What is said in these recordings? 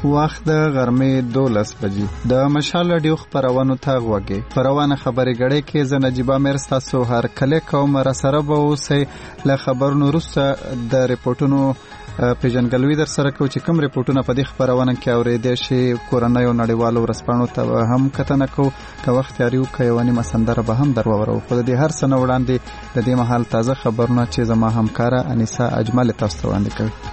وخت د غرمې 12 بجې د مشال رادیو خبرونو ته غوږی پروانه خبري غړې کې ز نجيب امیر تاسو هر کله کوم را سره به اوسئ له خبرونو وروسته د ریپورتونو پیژنګلوي در سره کو چې کوم ریپورتونه په دې خبرونه کې اورېدل شي کورنۍ او نړیوالو ورسپانو ته هم کتنه کو که وخت یاريو کوي مسندره به هم درورو خو د هر سنه وړاندې د دې محل تازه خبرونه چې زما همکاره انیسا اجمل تاسو ته وړاندې کوي.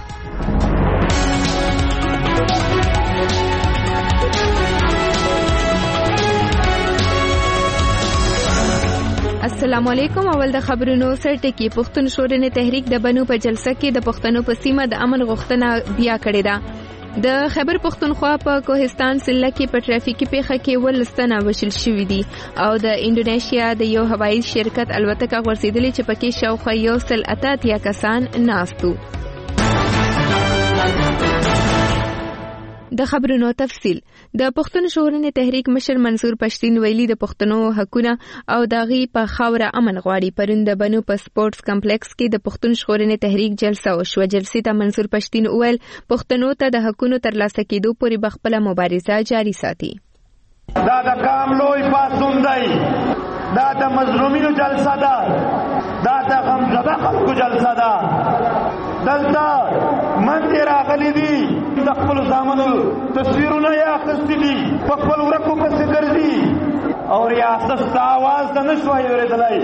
السلام علیکم. اول د خبرونو سرټکی پښتون شورنې تحریک د بنو په جلسه کې د پښتنو په سیمه د امن غوښتنه بیا کړې ده. د خیبر پښتونخوا په کوهستان سله کې په ټرافیکي پیښه کې ولستانه وشل شوې دي او د انډونیشیا د یو هوایي شرکت الوتکه غورځېدلې چې پکې شاوخوا 188 کسان ناستو. د خبرونو تفصیل. د پښتون شورنې تحریک مشر منصور پښتین ویلي د پښتنو حقونه او داغي په خاوره امن غواړي. پرون د بنو په سپورتس کمپلیکس کې د پښتون شورنې تحریک جلسه وشوه. جلسې ته منصور پښتین وویل پښتنو ته د حقونو ترلاسه کېدو پورې بخپله مبارزه جاری ساتي. دا د کام لوی پاسون دی، دا د مظلومینو جلسه ده، دا د غمزده خلکو جلسه ده. دلته منځ راغلي دي د خپلو زامنو تصویرونه یې اخیستي دي، په خپل ورکو پسې ګرځي او ریاست ته اواز ته نه شوی اورېدلی.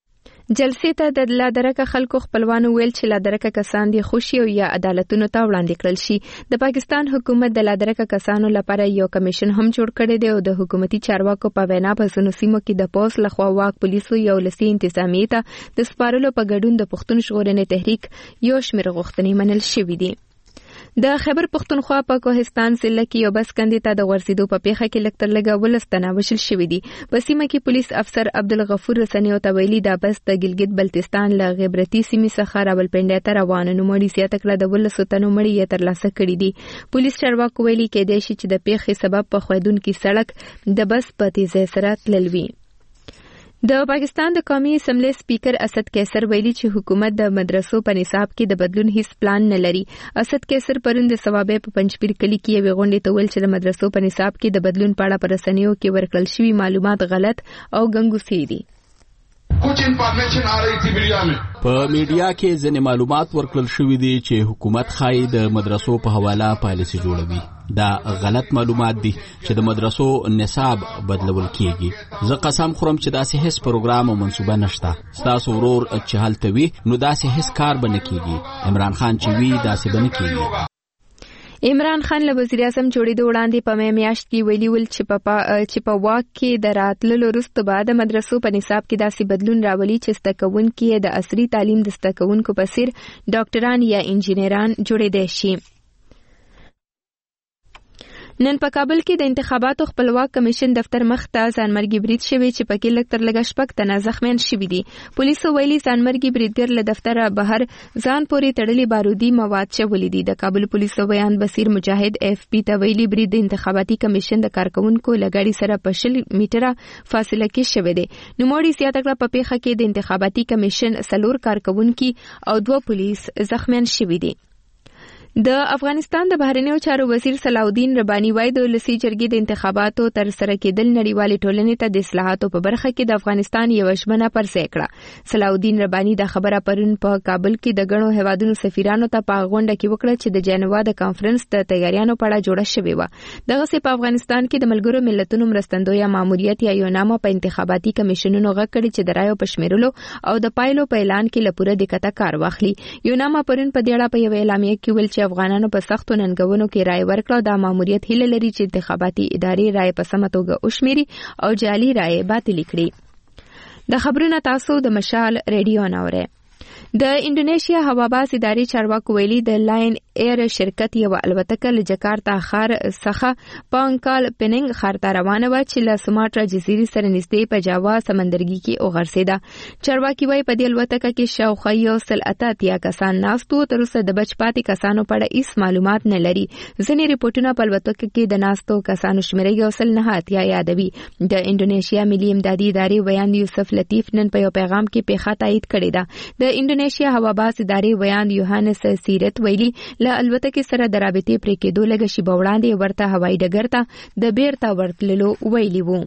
جلسې ته د لادرکه خلکو خپلوانو ویل چې لادرکه کسان دي خوشي او یا عدالتونو ته وړاندې کړل شي. د پاکستان حکومت د لادرکه کسانو لپاره یو کمیشن هم جوړ کړی دی او د حکومتي چارواکو په وینا په ځینو سیمو کې د پولیس لخوا واک پولیسو یو لسي انتظامیې ته د سپارلو په ګډون د پښتون ژغورنې تحریک یو شمېر غوښتنې منل شوې دي. د خیبر پښتونخوا په کوهستان سله کې یو بس کندې ته د ورسېدو په پیښه کې لږ تر لږه 12 تنه وژل شوي دي. په سیمه کې پولیس افسر عبدالغفور رسنیو ته ویلي دا بس د ګلګت بلتستان له غیبرتي سیمې څخه راولپنډۍ ته روان و. نوموړي زیاته کړه د 12 تنو مړي یې ترلاسه کړي دي. پولیس چارواکو ویلي کېدای شي چې د پیښې سبب په ښویدونکي سړک د بس په تیزۍ سره تلل وي. د پاکستان د قومي اسمبلی سپیکر اسد کیسر ویلي چې حکومت د مدرسو په نصاب کې د بدلون هیڅ پلان نه لري. اسد کیسر پرون د ثوابې په پنځپیر کلي کې یوې غونډې ته ویل چې د مدرسو په نصاب کې د بدلون په اړه په رسنیو کې ورکړل شوي معلومات غلط او ګنګوسې دي. کچھ انفارمیشن آ رہی تھی میڈیا میں په میډیا کې ځینې معلومات ورکړل شوي دي چې حکومت ښایي د مدرسو په حواله پالیسي جوړوي. دا غلط معلومات دي چې د مدرسو نصاب بدلول کیږي. زه قسم خورم چې داسې هیڅ پروګرام او منصوبه نشته. ستاسو ورور چې هلته وي نو داسې هیڅ کار به نه کیږي. عمران خان چې وي داسې به نه کیږي. عمران خان له وزیر اعظم جوړېدو وړاندې په مې میاشت کې ویلي ول چې په واک کې د راتللو وروسته به د مدرسو په نصاب کې داسې بدلون راولي چې زده کوونکي د عصري تعلیم د زده کوونکو په څیر ډاکټران یا انجینران جوړېدای شي. نن په کابل کې د انتخاباتو خپلواک کمیشن دفتر مخ ته ځانمرګي برید شوی چې پکې لږ تر لږه 6 تنه زخمیان شوي دي. پولیسو ویلي ځانمرګي بریدګر له دفتره بهر ځان پورې تړلي بارودي مواد چولې دي. د کابل پولیسو بیان بصیر مجاهد AFP ته ویلي برید د انتخاباتي کمیشن د کارکونکو لګړی سره په 100 میټره فاصله کې شوی دی. نوموړي زیاته کړه په پیښه کې د انتخاباتي کمیشن 4 کارکونکي او 2 پولیس زخمیان شوي دي. د افغانستان د بهرنیو چارو وزیر صلاح الدین رباني وايي د ولسي جرګې د انتخاباتو تر سره کېدل نړیوالې ټولنې ته د اصلاحاتو په برخه کې د افغانستان یو ژمنه پرځای کړه. صلاح الدین رباني دا خبره پرون په کابل کې د غنو هیوادونو سفیرانو ته په غونډه کې وکړه چې د جنوا د کانفرنس د تیاریانو په اړه جوړه شوې و. دغه سه په افغانستان کې د ملګرو ملتونو مرستندوی ماموریت یا یونامه په انتخاباتي کمیشنونو غږ کړي چې د رایو په شمیرلو او د پایلو په اعلان کې لپاره دقت کار واخلي. یونامه پرون په دې اړه په یو اعلامیه کې ویل چې افغانانو په سختو ننګونو کې رای ورکړه. دا ماموریت هیله لري چې انتخاباتي ادارې رای په سمه توګه وشمیري او جعلي رای باطل کړي. د خبرونو تاسو د مشال ریډیو ناوره. د انډونیشیا هواباز ادارې چارواکو ویلي د لاین ایر شرکت یو الوتکه له جکارتا ښار څخه پانکال پیننګ ښار ته روانه وه چې له سوماټرا جزیرې سره نږدې په جاوا سمندرګي کې وغورځېده. چارواکي وایي په دې الوتکه کې شاوخوا 188 کسان ناست وو. تر اوسه د بچ پاتې کسانو په اړه هیڅ معلومات نه لري. ځینې ریپورټونه په الوتکه کې د ناستو کسانو شمېره 189 یادوي. د انډونیشیا ملي امدادي ادارې ویاند یوسف لطیف نن په یو پیغام کې پیښه تایید کړې ده. د انډونیشیا هواباز ادارې ویاند یوهانس سیرت ویلي له الوتکې سره د رابطې پرې کېدو لږه شیبه وړاندې ورته هوایي ډګر ته د بیرته ورتللو ویلي وو.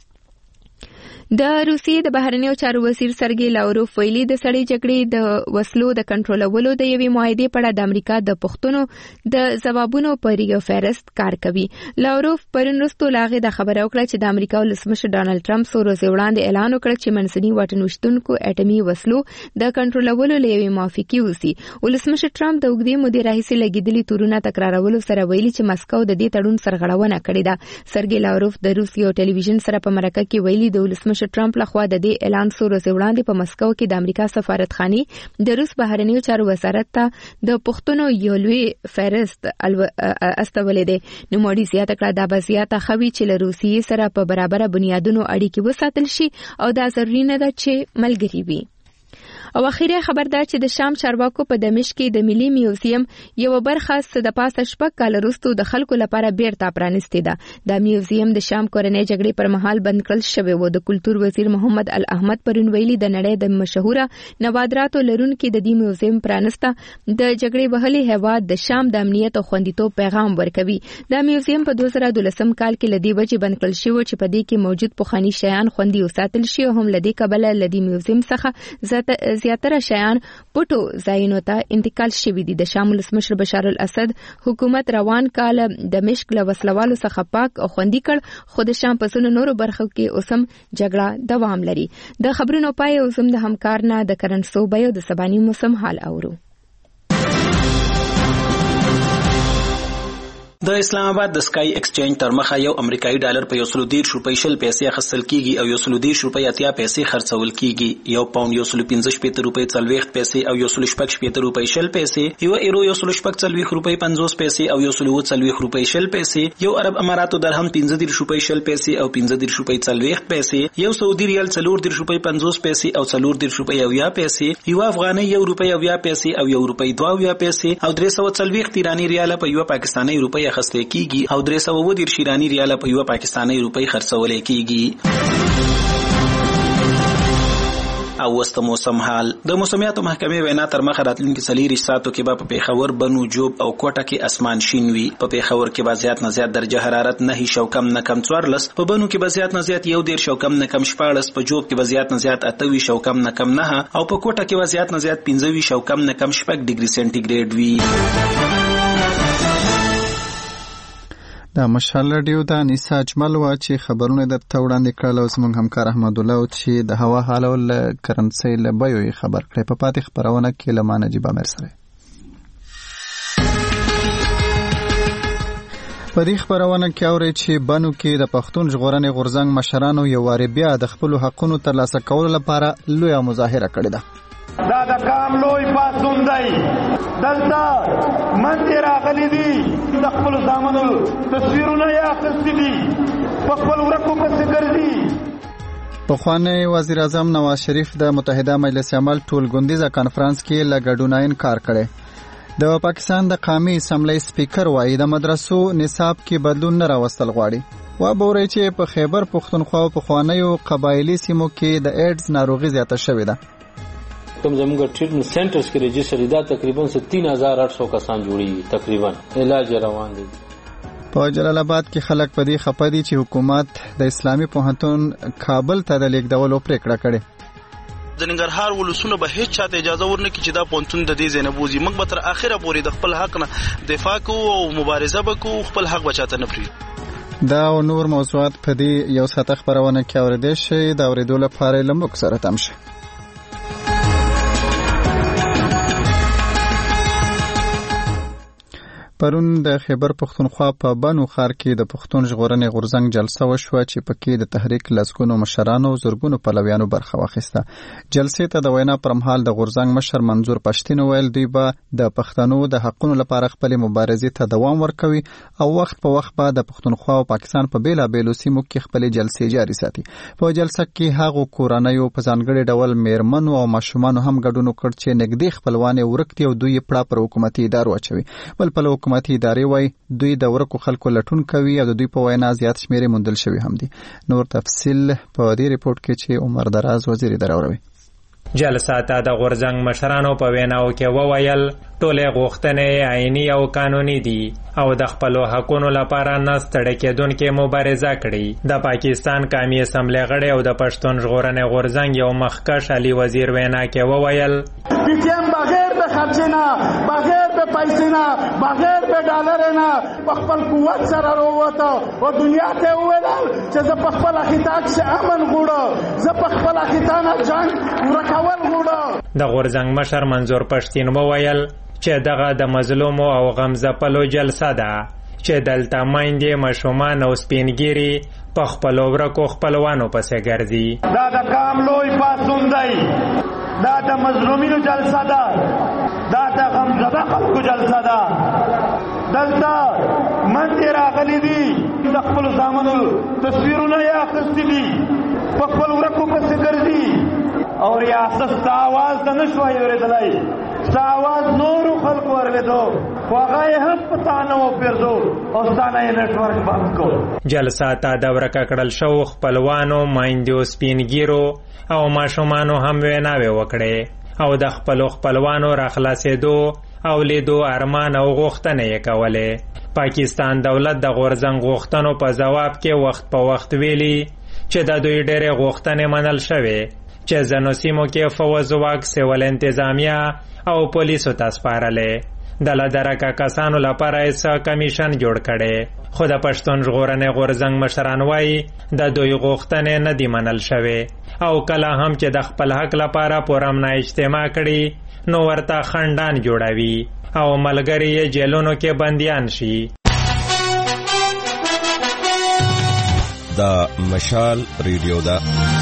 د روسیې د بهرنیو چارو وزیر سرګی لاوروف ویلي د سړې جګړې د وسلو د کنټرولولو د یوې معاهدې په اړه د امریکا د پوښتنو د ځوابونو پر یو فهرست کار کوي. لاوروف پرون وروسته له هغې دا خبره وکړه چې د امریکا ولسمشر ډانلډ ټرمپ څو ورځې وړاندې اعلان وکړ چې منځني واټن ویشتونکو اټومي وسلو د کنټرولولو له یوې موافقې وسی. ولسمشر ټرمپ د اوږدې مودې راهیسې لګېدلي تورونه تکرارولو سره ویلي چې مسکو د دې تړون سرغړونه کړې ده. سرګی لاوروف د روس یو ټلویزیون سره په مرکه کې ویلي د ولسمشر ټرمپ لخوا د دې اعلان څو ورځې وړاندې په مسکو کې د امریکا سفارتخانې د روس بهرنیو چارو وزارت ته د پښتنو یو لوی فهرست استولې دی. نوموړي زیاته کړه دا به زیاته ښه وي چې له روسیې سره په برابره بنیادونو اړیکې وساتل شي او دا ضروري نه ده چې ملګري وي. او اخیری خبر دا چې د شام چارواکو په دمشق کې د ملي میوزیم یو برخه د پاسه شپږ کال وروسته د خلکو لپاره بیرته پرانستې ده. د میوزیم د شام کورنۍ جګړې پر مهال بند کړل شوی و. د کلتور وزیر محمد الاحمد پرون ویلي د نړۍ د مشهوره نوادراتو لرونکي د دې میوزیم پرانسته د جګړې وهلي هیواد د شام د امنیت او خوندیتوب پیغام ورکوي. دا میوزیم په 2012 کال کې لدی وجې بند کړل شوی چې په دې کې موجود پخوانی شیان خوندي وساتل شي او هم لدی کبله لدی میوزیم څخه زیاتره شیان پټو ځایونو ته انتقال شوي دي. د شام ولسمشر بشار الاسد حکومت روان کال دمشق له وسلوالو څخه پاک او خوندي کړ، خو د شام په ځینو نورو برخو کې اوس هم جګړه دوام لري. د خبرونو پای اوس هم د همکار نه د کرنسو بیو د سباني موسم حال اورو. د اسلام آباد د سکای ایکسچینج تر مخه یو امریکایي ډالر په 110 روپۍ شل پیسې اخیستل کیږي او 110 روپۍ اتیا پیسې خرڅول کیږي. یو پاوند 115 روپۍ 40 پیسې او 115 روپۍ شل پیسې، یو ایرو 140 روپۍ 50 پیسې او 140 روپۍ شل پیسې، یو عرب اماراتو درهم 15 روپۍ شل پیسې او 15 روپۍ 40 پیسې، یو سعودي ریال 4 روپۍ 50 پیسې او 4 روپۍ 90 پیسې، یو افغاني 1 روپۍ 90 پیسې او 1 روپۍ 2 پیسې او 340 ایرانی ریال په یو پاکستاني روپۍ خسته کیږي او 310 ایرانی ریال په یو پاکستاني روپۍ خرڅول کیږي. او وسط موسم حال. د موسمیاتو محکمې وینا تر مخه راتلونکي 4 ساعتو کې به په پیښور، بنو، جوب او کوټه کې اسمان شین وي. په پیښور کې به زیات نه زیات درجه حرارت 9 شو کم نه کم 14، په بنو کې به زیات نه زیات 1 شو کم نه کم 14، په جوب کې به زیات نه زیات 8 شو کم نه کم 9 او په کوټه کې به زیات نه زیات 15 شو کم نه کم 6 ډیګري سنټیګریډ وي. دا مشال رادیو دا نیسا اجمل وا چې خبرونه درته وړاندې کړل او زموږ همکار احمد الله چې د هوا حال او کرنسي له بیو خبر کړي. په پاتې خبرونه کې لمانه جيبه مر سره په دې خبرونه کې اوري چې بنو کې د پښتون ژغورنې غورځنګ مشرانو یو واری بیا د خپل حقونو ترلاسه کولو لپاره لوی مظاهره کړې ده. دا د کام لوی پاسون دی دلته منځ راغلي دي، د خپل زامنو تصویرونه یې اخیستي دي، په خپل ورکو پسې ګرځي. پخوانی وزیر اعظم نواز شریف د متحده مجلس عمل ټولګوندیزه کانفرنس کې له ګډون انکار کړي. د پاکستان د قومي اسمبلی سپیکر وایي د مدرسو نصاب کې بدلون نه راوستل غواړي. و بوري چې په خیبر پښتونخوا او پخوانیو قبایلی سیمو کې د ایډز ناروغي زیاته شوې ده. کوم زموږ ټریټمنټ سنټرز کې رجسټر دي تقریبا 3800 کسان جوړي، تقریبا علاج روان دي. په جلال آباد کې خلک په دې خپه دي چې حکومت د اسلامي پوهنتون کابل ته د لیږدولو پریکړه کړې. د ننګرهار ولسونه به هیڅ چاته اجازه ورنکړي چې دا پوهنتون د دې ځای نه بوځي. موږ به تر اخره پورې د خپل حق نه دفاع کوو او مبارزه وکړو، خپل حق بچاته نه پرېږدو. دا او نور موضوعات په دې یو ساعت خبرونه کې اوریدل شي. دا اوریدو لپاره لمک سره تم شي. پرون د خیبر پښتونخوا په بنو ښار کې د پښتون ژغورنې غورځنګ جلسه وشوه چې پکې د تحریک لسګونو مشرانو او زرګونو پلویانو برخه واخیسته. جلسې ته د وینا پر مهال د غورځنګ مشر منظور پښتين ویل دوی به د پښتنو د حقونو لپاره خپل مبارزې ته دوام ورکوي او وخت په وخت به د پښتونخوا او پاکستان په بیلابېلو سیمو کې خپل جلسې جاري ساتي. په جلسه کې هغه کورنیو په ځانګړي ډول میرمنو او ماشومان هم ګډون وکړ چې نګدي خپلوان ورکتي او دوی پړه پر حکومتي ادارو اچوي. بل په حکومتي ادارې وای دوی د ورکو خلکو لټون کوي او د دوی په وینا زیات شمیرې موندل شوی هم دي. نور تفصیل په دې ریپورت کې چې عمر دراز وزیر اداره وروي. جلسه ته د غورځنګ مشرانو په ویناو کې وویل ټولې غوښتنې عیني او قانوني دي او د خپلو حقونو لپاره نه ستړې کېدونکې مبارزه کړې. د پاکستان قومي اسمبلې غړی او د پښتون ژغورنې غورځنګ یو مخکښ علي وزیر وینا کې وویل پیټیم بغیر د خرچې نه، بغیر د پیسې نه، بغیر د ډالر نه په خپل قوت سره راووته او دنیا ته وویل چې زه په خپل خطا کې امن غواړم، زه په خپل خطا نه جنګ ورکول غواړم. د غورځنګ مشر منظور پښتین وویل چې دغه د مظلومو او غمځپلو جلسه ده چې دلته میندې، ماشومان او سپینګیري په خپلو ورکو خپلوانو پسې ګرځي. دا د قام لوی پاڅون دی، دا د مظلومینو جلسه ده، دا د غمزده خلکو جلسه ده. دلته منځې راغلي دي، د خپلو زامنو تصویرونه یې اخیستي دي، په خپل ورکو پسې ګرځي او ریاست ستا آواز ته نه شوی اورېدلی، ستا آواز نورو خلکو اورېدو خو هغه یې هم په تا نه وپېرزو او ستا نه یې نیټورک بند کړ. جلسه ته د ورکه کړل شوو خپلوانو، میندو، سپینګیرو او ماشومانو هم ویناوې وکړې او د خپلو خپلوانو راخلاصېدو او لیدو ارمان او غوښتنې یې کولې. پاکستان دولت د غورځنګ غوښتنو په ځواب کې وخت په وخت ویلي چې د دوی ډېرې غوښتنې منل شوې چې ځینو سیمو کې فوز واک سیول انتظامیه او پولیسو ته سپارلې. د لدرکه کسانو لپاره یې کمیشن جوړ کړی، خو د پښتون ژغورنې غورځنګ مشران وایي د دوی غوښتنې نه دي منل شوې او کله هم چې د خپل حق لپاره پرامنه اجتماع کړي نو ورته خنډان جوړوي او ملګري یې جیلونو کې بندیان شي. دا مشال ریډیو ده.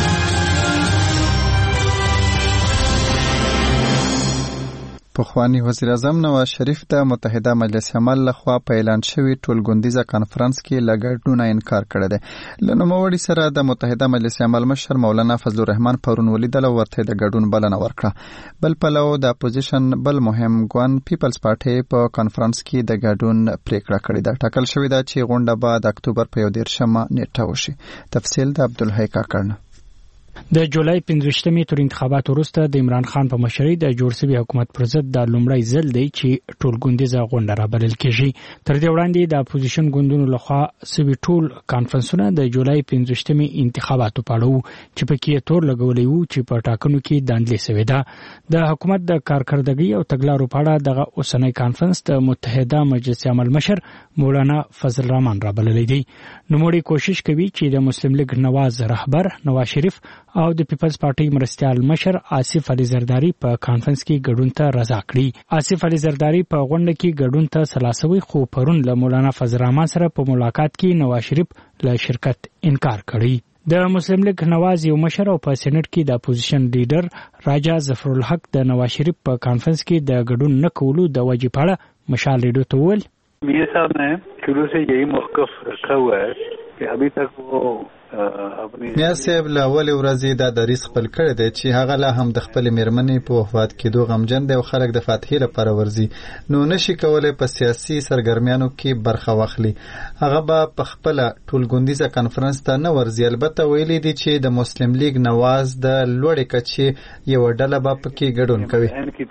پخوانی وزیر اعظم نواز شریف د متحده مجلس عمل لخوا په اعلان شوی ټولګوندیزه کانفرنس کې لګډونه انکار کړی دی. له نوموړي سره د متحده مجلس عمل مشر مولانا فضل الرحمن پرون ولیدل او ورته د ګډون بلنه ورکړه. بل پلو د اپوزیشن بل مهم ګوند پیپلز پارټي په کانفرنس کې د ګډون پریکړه کړې ده. ټاکل شوې ده چې غونډه به د اکتوبر په 13مه نیټه وشي. تفصیل د عبدالحی کاکړ. د جولای 15مې تر انتخاباتو وروسته د عمران خان په مشرۍ د جوړ شوي حکومت پر ضد د لومړی ځل دی چې ټولګوندیزه غونډه رابلل کېږي. تر دې وړاندې د اپوزیشن ګوندونو لخوا سوي ټول کانفرنسونه د جولای 15مې انتخاباتو په اړه وو چې پکې تور لګولې وو چې په ټاکنو کې داندلې سوي ده. د حکومت د کارکردګۍ او تګلارو په اړه دغه اوسنۍ کانفرنس د متحده مجلس عمل مشر مولانا فضل الرحمن رابللی دی. نوموړي کوشش کوي چې د مسلم لیگ نواز رهبر نواز شریف او د پیپلز پارټي مرستیال مشر آصف علي زرداری په کانفرنس کې ګډون ته رضا کړي. آصف علي زرداری په غونډه کې ګډون ته سلاسوي خو پرون له مولانا فضل الرحمن سره په ملاقات کې نواز شریف له شرکت انکار کړی. د مسلم لیگ نواز یو مشر او په سېنات کې د اپوزیشن لیډر راجا ظفر الحق د نواز شریف په کانفرنس کې د ګډون نه کولو د وجې په اړه مشال ریډیو ته وویل میاں صاحب نے شروع سے یہی موقف رکھا ہوا ہے کہ ابھی تک وہ میا صاحب له اولې ورځې دا دریځ خپل کړی دی چې هغه لا هم د خپلې میرمنې په وفات کېدو غمجن دی او خلک د فاتحې لپاره ورځي نو نشي کولی په سیاسي سرګرمیانو کې برخه واخلي. هغه به په خپله ټولګوندیزه کنفرنس ته نه ورځي. البته ویلي دي چې د مسلم لیگ نواز د لوړې کچې یوه ډله به پکې ګډون کوي.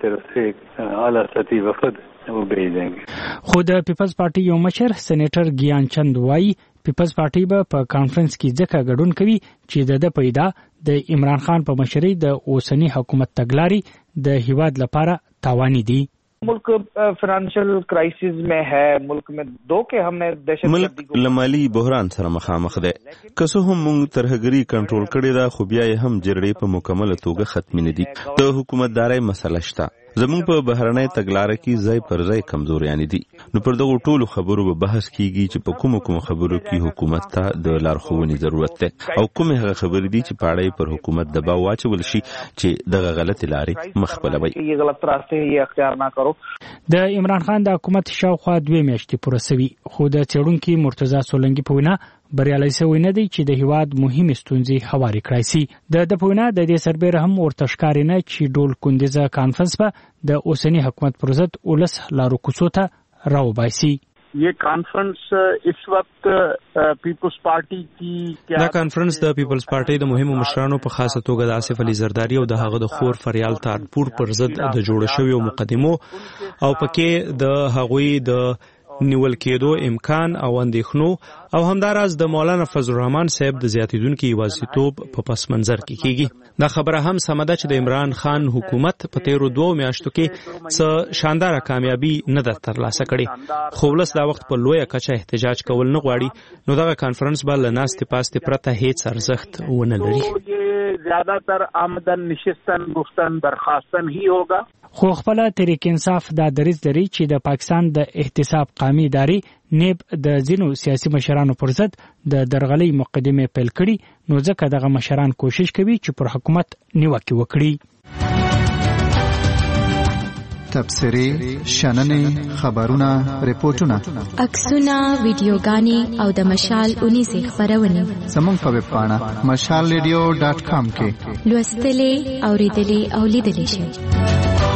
خو د پیپلز پارټي یو مشر سېنیټر ګیان چند وایي پیپلز پارټي به په کانفرنس کې ځکه ګډون کوي چې د پیدا د عمران خان په مشرۍ د اوسنی حکومت تګلاري د هیواد لپاره تاواني دي. ملک فائنانشل کرائسس میں ہے. ملک میں دو کہ ہم نے ملک لمالی بحران سره مخامخ ده. که څه هم موږ ترهګری کنټرول کړی دا خو بیا هم جرړې په مکمل توګه ختم نه دي. د حکومتداري مسله شته. زموږ په بهرنۍ تګلارې کې ځای پر ځای کمزوریان دي. نو پر دغه ټولو خبرو به بحث کیږي چې په کوم خبرو کې حکومت ته د لارښوونې ضرورت ده او کومه هغه خبرې دي چې پاړې پر حکومت دباو واچول شي چې دغه غلط لارې مخبلوي. یہ غلط راستے یہ اختیار نه کرو. د عمران خان د حکومت شاوخوا 2 میاشتې پوره شوي خو د څېړونکو مرتضی سولنګي په وینا بریالي شوی نه دی چې د هیواد مهمه ستونزې هواري کړای شي. د پوینا د دې سربېره هم ورته ښکاري نه چې ډول کندیزه کانفرنس په د اوسنی حکومت پر ضد ولس لارو کوڅو ته راوباسي. ये कॉन्फ्रेंस इस वक्त पीपल्स पार्टी की دا کانفرنس د پیپلز پارټي د مهمو مشرانو په خاصه توګه د آصف علي زرداری او د هغه د خور فریال تارپور پر ضد د جوړ شویو مقدمو او پکې د هغوی د نیول کېدو امکان او اندېښنو او همداراز د مولانا فضل الرحمن صاحب د زیاتیدونکو یوازیتوب په پس منظر کې کیږي. دا خبره هم سمه ده چې د عمران خان حکومت په تیرو 2 میاشتو کې څه شانداره کامیابی نه ده ترلاسه کړې، خو ولس دا وخت په لویه کچه احتجاج کول نه غواړي، نو دغه کانفرنس به له ناستې پاستې پرته هیڅ ارزښت ونه لري. زیادتر آمدن نشستن گفتن برخاستن هی ہوگا. خو خپل تحریک انصاف دا دریځ لري چې د پاکستان د احتساب قومي ادارې نیب د ځینو سیاسي مشرانو پر ضد د درغلۍ مقدمې پیل کړي، نو ځکه دغه مشران کوشش کوي چې پر حکومت نیوکه وکړي. تبصرې، شننې، خبرونه، ریپورتونه، عکسونه، ویډیوګانې او د مشال 19 خبرونه زموږ په ویب پاڼه mashalradio.com کې لوستلې، اوریدلې او لیدلې شئ.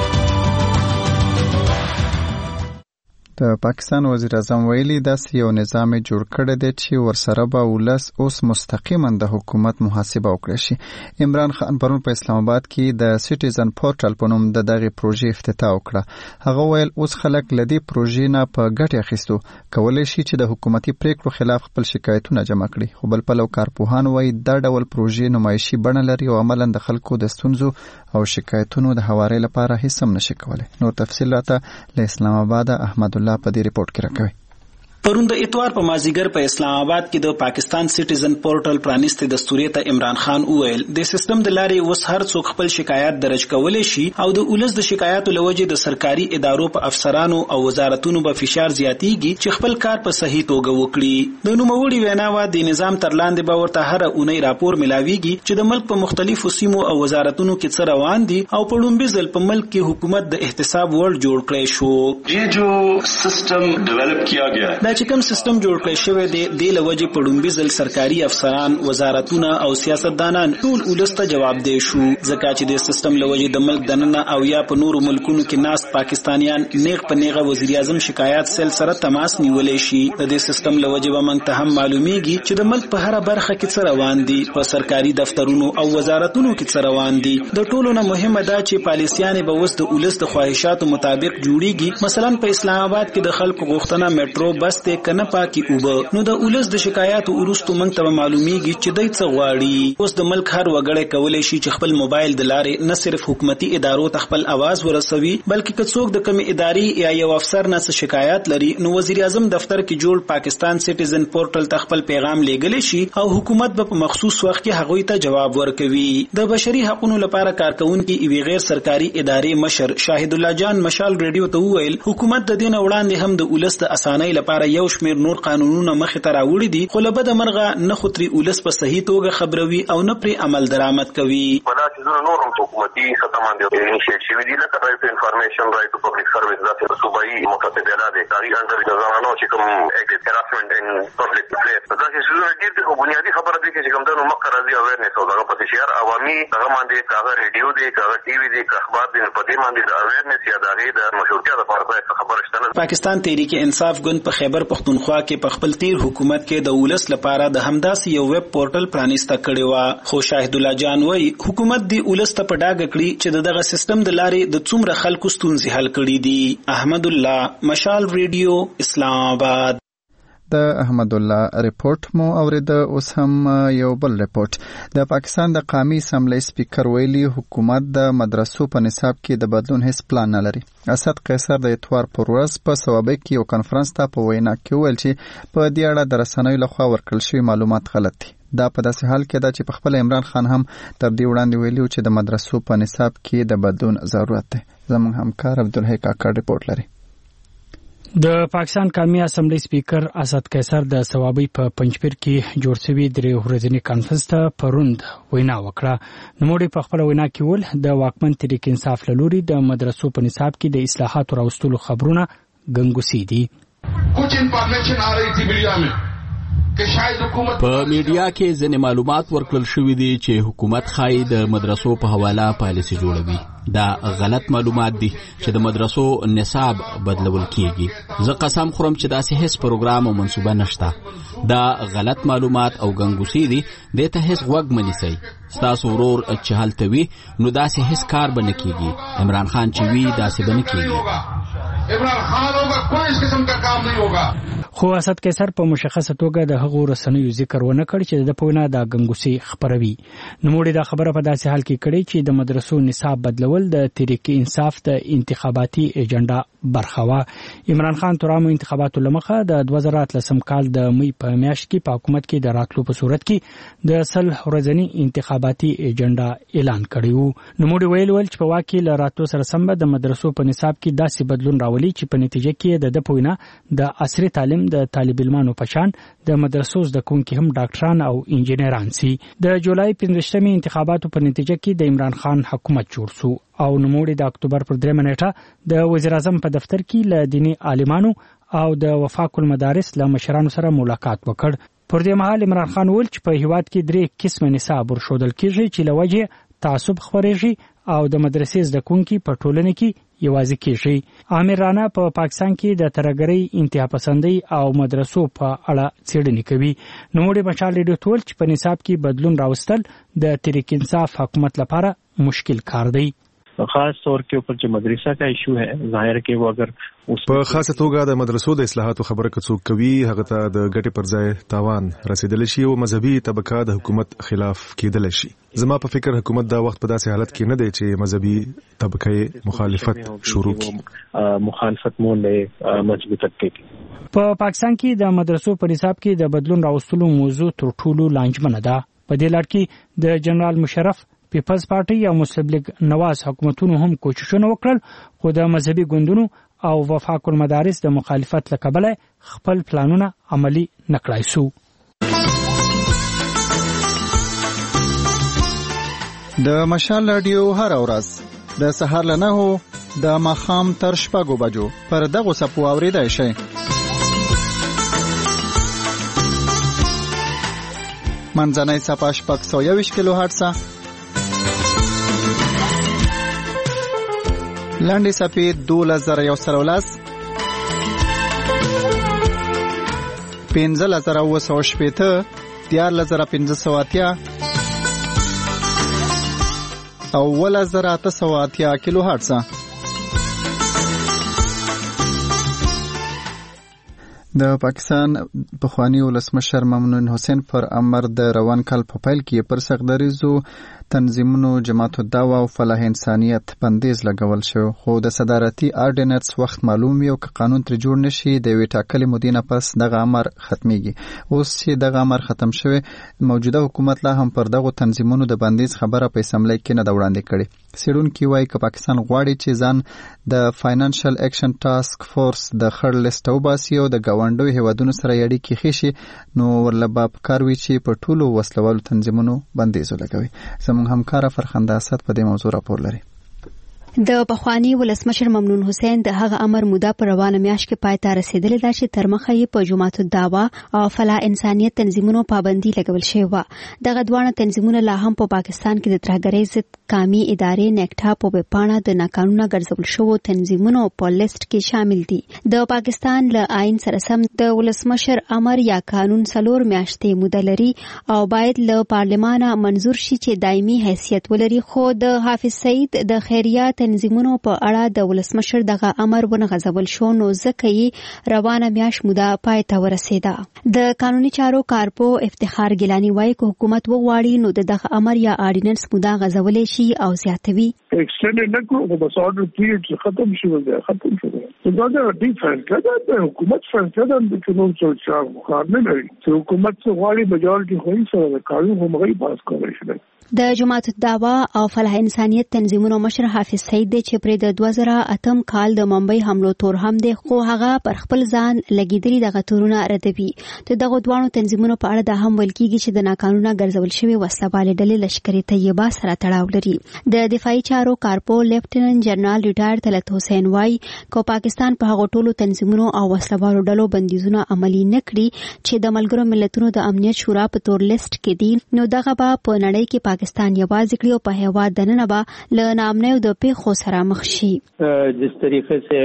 د پاکستان وزیر اعظم ویلي داسې یو نظام جوړ کړی دی چې ورسره به ولس اوس مستقیما د حکومت محاسبه وکړي شي. عمران خان پرون په اسلام آباد کې د سټیزن پورټل په نوم د دغه پروژې افتتاح وکړه. هغه ویل اوس خلک لدی پروژې نه په ګټه اخیستو کولای شي چې د حکومتي پریکړو خلاف خپل شکایتونه جمع کړي، خو بل پلو کارپوهان وایي دا ډول پروژې نمایشي بڼه لري او عملاً د خلکو د ستونزو او شکایتونو د هواري لپاره هیڅ هم نشي کولای. نور تفصیل راته له اسلام آباد احمد الله په دې ریپورت کې راکوي. پرون د اتوار په مازیګر په اسلام آباد کې د پاکستان سټیزن پورټل پرانیستي دستوري ته عمران خان وویل د سیستم د لارې اوس هر څوک خپل شکایت درج کولای شي او د ولس د شکایتو لوجې د سرکاري ادارو په افسرانو او وزارتونو په فشار زیاتیږي چې خپل کار په صحیح توګه وکړي. د نوموړي ویناوه د نظام تر لاندې به ورته هر اونۍ راپور ملاويږي چې د ملک په مختلفو سیمو او وزارتونو کې څه روان دي او په لومبي ځل په ملک کې حکومت د احتساب ورډ جوړ کړی شو. یہ جو سسٹم ڈیولپ کیا گیا ہے چې کوم سیستم جوړ کړی شوی دی د لوجې په لومبي ځل سرکاري افسران، وزارتونه او سیاستدانان ټول ولس ته جواب دی شو، ځکه چې د سیستم لوجې د ملک دننه او یا په نورو ملکونو کې ناست پاکستانیان نیغ په نیغه وزیر اعظم شکایت سل سره تماس نیولې شي. د دې سیستم لوجې به موږ ته هم معلومیږي چې د ملک په هر برخه کې څه روان دي، په سرکاري دفترونو او وزارتونو کې څه روان دي. د ټولو نه مهمه ده چې پالیسیانې به اوس د ولس د خواهشاتو مطابق جوړیږي. مثلا په اسلام آباد کې د خلکو غوښتنه میټرو بس ته کنه پاکي اوبه، نو د ولس د شکایاتو ورستو موږ ته معلومیږي چې دوی څه غواړي. اوس د ملک هر وګړی کولای شي چې خپل موبایل د لارې نه صرف حکومتي ادارو ته خپل आवाज ورسوي، بلکې که څوک د کومې ادارې یا یو افسر نه څه شکایت لري، نو وزیر اعظم دفتر کې جوړ پاکستان سټیزن پورټل ته خپل پیغام لیږلی شي او حکومت به په مخصوص وخت کې هغوی ته جواب ورکوي. د بشري حقوقو لپاره کارکونکي یوې غیر سرکاري ادارې مشر شاهد الله جان مشال ریډیو ته وویل حکومت د دې نه وړاندې هم د ولس د اسانۍ لپاره یو شمېر نور قانونونه مخې ته راوړي دي، خو له بده مرغه نه خو ترې ولس په صحیح توګه خبروي او نه پرې عمل درآمد کوي. په دا چیزونه نور هم حکومتي سطح باندې انیشیټ شوي دي، لکه رایټ ټو انفارمیشن، رایټ ټو پبلک سرویس، داسې صوبایي مقاصدونه دي هغې انډر د زنانو چې کوم ایکټ هراسمنټ ان پبلک پلیس، داسې څیزونه ډېر دي. خو بنیادي خبره دی چې کوم دنو مخکې راځي اویرنس او دغه پسې شعار عوامي هغه باندې که هغه ریډیو دی، که هغه ټي وي دی، که اخبار دی، په دې باندې د اویرنس یا د هغې د مشهورتیا لپاره باید خبره شته. پاکستان تحریک انصاف ګوند په خیبر پختونخوا کې په خپل تیر حکومت کې د ولس لپاره د همداسې یو ویب پورټل پرانیسته کړی و، خو شاهد الله جان وایي حکومت دی ولس ته په ډاګه کړي چې دغه سیستم د لارې د څومره خلکو ستونزې حل کړي دي. احمد الله، مشال ریډیو، اسلام آباد. د احمد الله ریپورت مو اوریده. اوس هم یو بل ریپورت. د پاکستان د قومي اسمبلی سپیکر ویلي حکومت د مدرسو په نصاب کې د بدلون هیڅ پلان نه لري. اسد قیصر د اتوار پر ورځ په سوابق کې یو کانفرنس ته په وینا کې ویل چې په دې اړه د رسنیو لخوا ورکړل شوی معلومات غلط دي. دا په داسې حال کې ده چې په خپل عمران خان هم تر دې وړاندې ویلي چې د مدرسو په نصاب کې د بدلون ضرورت دی. زموږ همکار عبدالحی کاکړ ریپورت لري. د پاکستان قومي اسمبلی سپیکر اسد قیصر د سوابي په پنځپیر کې جوړ شوی درې ورځنی کانفرنس ته پروند وینا وکړه. نوموړي په خپل وینا کې ول د واکمن تحریک انصاف لوري د مدرسو په نصاب کې د اصلاحاتو راوستلو خبرونه ګنګوسي دي. کچھ انفارمیشن آ رہی تھی میڈیا میں کہ شاید حکومت په میډیا کې ځینې معلومات ورکړل شوي دي چې حکومت ښایي د مدرسو په حواله پالیسي جوړوي. دا غلط معلومات دي چې د مدرسو نصاب بدلول کیږي. زه قسم خورم چې داسې هیڅ پروګرام او منصوبه نشته. دا غلط معلومات او ګنګوسې دي، دې ته هیڅ غوږ مه نیسئ. ستاسو ورور چې هلته وي نو داسې هیڅ کار به نه کیږي. عمران خان چې وي داسې به نه کیږي. عمران خان ہوگا کوئی اس قسم کا کام نہیں ہوگا. خو اسد قیصر په مشخصه توګه د هغو رسنیو ذکر ونه کړ چې د پوینا د ګنګوسي خبروي. نوموړي دا خبره په داسې حال کې کړې چې د مدرسو نصاب بدلول د تحریک انصاف د انتخاباتي ایجنډا برخه وه. عمران خان ترامو انتخاباتو لمخه د 2013 کال د مې په میاشت کې په حکومت کې د راتلو په صورت کې د 100 ورځنی انتخاباتي ایجنډا اعلان کړی و. نوموړي ویل چې په واقع له راتلو سره سم د مدرسو په نصاب کې داسې بدلون راولي چې په نتیجه کې د پوینا د عصري تعلیم د طالب علمانو په شان د مدرسو زده کوونکي هم ډاکټران او انجینران سي. د جولای 15 انتخاباتو په نتیجه کې د عمران خان حکومت جوړ شو او نوموړي د اکتوبر پر 3 نیټه د وزیر اعظم په دفتر کې له دینی عالمانو او د وفاق المدارس له مشرانو سره ملاقات وکړ. پر دې مهال عمران خان ویل چې په هیواد کې 3 قسمه نصاب ورښودل کیږي چې له وجې تعصب خوريږي او د مدرسې زده کوونکي په ټولنه کې یوازې کیږي. عامر رانا په پاکستان کې د ترهګرۍ انتها پسندۍ او مدرسو په اړه څېړنې کوي. نوموړي مشال ریډیو ټول چې په نصاب کې بدلون راوستل د تحریک انصاف حکومت لپاره مشکل کار دی. خاص طور کے اوپر جو مدرسہ کا ایشو ہے ظاهر کې وہ اگر په خاصه توګه د مدرسو د اصلاحاتو خبره کڅوک کوي هغه ته د ګټې پر ځای تاوان رسیدل شي او مذهبي طبقه د حکومت خلاف کېدل شي. زما په فکر حکومت دا وخت په داسې حالت کې نه دی چې مذهبي طبقه مخالفت شروع کړي. مخالفت مولې مضبوط کړي. په پاکستان کې د مدرسو په نصاب کې د بدلون راوستلو موضوع تر ټولو لانجمنه ده. په دې لړ کې د جنرال مشرف پیپلز پارټي او مسلم لیگ نواز حکومتونو هم کوششونه وکړل خو د مذهبي ګوندونو او وفاق المدارس د مخالفت له کبله خپل پلانونه عملی نکړای سو. د مشال رادیو هر ورځ د سهار له 9 د ماښام تر 6 بجو پر دغه سپو اوریدای شي. منځنۍ صفحه 621 کیلو هرتز، لاندې صفحه 2113 15980 14580 او 1880 کیلو هرتز. د پاکستان پخوانی ولسمشر ممنون حسین پر امر د روان کال په پیل کې پر سخدریزو تنظیمونو جماعت الدعوه او فلاح انسانیت بندیز لګول شو، خو د صدارتي آرډیننس وخت معلوم یو ک قانون تر جوړ نشي د وی ټاکلې مودینه پس دغه امر ختميږي. اوس چې دغه امر ختم شوی موجوده حکومت لا هم پر دغه تنظیمونو د بندیز خبره په اسمبلی کې نه وړاندې کړي. سیرونکي وایي ک پاکستان غواړي چې ځان د فاینانشل اکشن ټاسک فورس د خړ لیست او باسي او د ګاونډي هیوادونو سره یړي کې خېشي نو ورلبا پکاروي چې په ټولو وسلوالو تنظیمونو بندیز ولګوي. زموږ همکار فرخنده اسد په دې موضوع راپور لري. د پخوانی ولسمشر ممنون حسین د هغه امر موده پر روانه میاشت کې پای ته رسیدلې ده چې تر مخه یې په جماعت الدعوه او فلاح انسانیت تنظیمونو پابندي لګول شوې و. دغه دوه تنظیمونه لا هم په پاکستان کې د ترهګرۍ ضد قومي ادارې نیکټا په بپاڼه د ناقانونه ګرځول شوو تنظیمونو په لیست کې شامل دي. د پاکستان له آئین سره سم د ولسمشر امر یا قانون 4 میاشتې موده لري او باید له پارلمانه منظور شي چې دایمي حیثیت ولري. خو د حافظ سعید د خیریه تنظیمونو په اړه د ولسمشر دغه امر ونغځول شو نو ځکه یې روانه میاشت موده پای ته ورسېده. د قانوني چارو کارپو افتخار ګیلانی وایي که حکومت وغواړي نو دغه امر یا آرډیننس موده غځولی شي او زیاتوي. ایکسټینډ نه کړو بس آرډر پیریډ ختم شو دا د ډیفرنس دا حکومت فیصله ده د قانون سره کار نه لري. حکومت غواړي مجارټي خو سره د قانون هم غي پاس کوي. د جماعت الدعوه او فلاح انسانیت تنظیمونو مشر حافظ تایید دی چې پر د 2008 کال د ممبئی حملو تور هم دی خو هغه پر خپل ځان لګیدلی د غتورونه ردوي. د دغه دوانو تنظیمونو په اړه د هم ویل کیږي چې د ناقانونه ګرځول شوی وسلهبالې ډلې لشکري طیبه سره تړاو لري. د دفاعي چارو کارپو لیفټیننټ جنرال ریټایر طلعت حسین وايي کو پاکستان په هغه ټولو تنظیمونو او وسلهبالو ډلو بندیزونه عملي نه کړي چې د ملګرو ملتونو د امنیت شورا په تور لیست کې دي نو دغه به په نړۍ کې پاکستان یوازې کړي او په هیواد دننه به له نامنیو د پیښو سره مخ شي. جس طریقے سے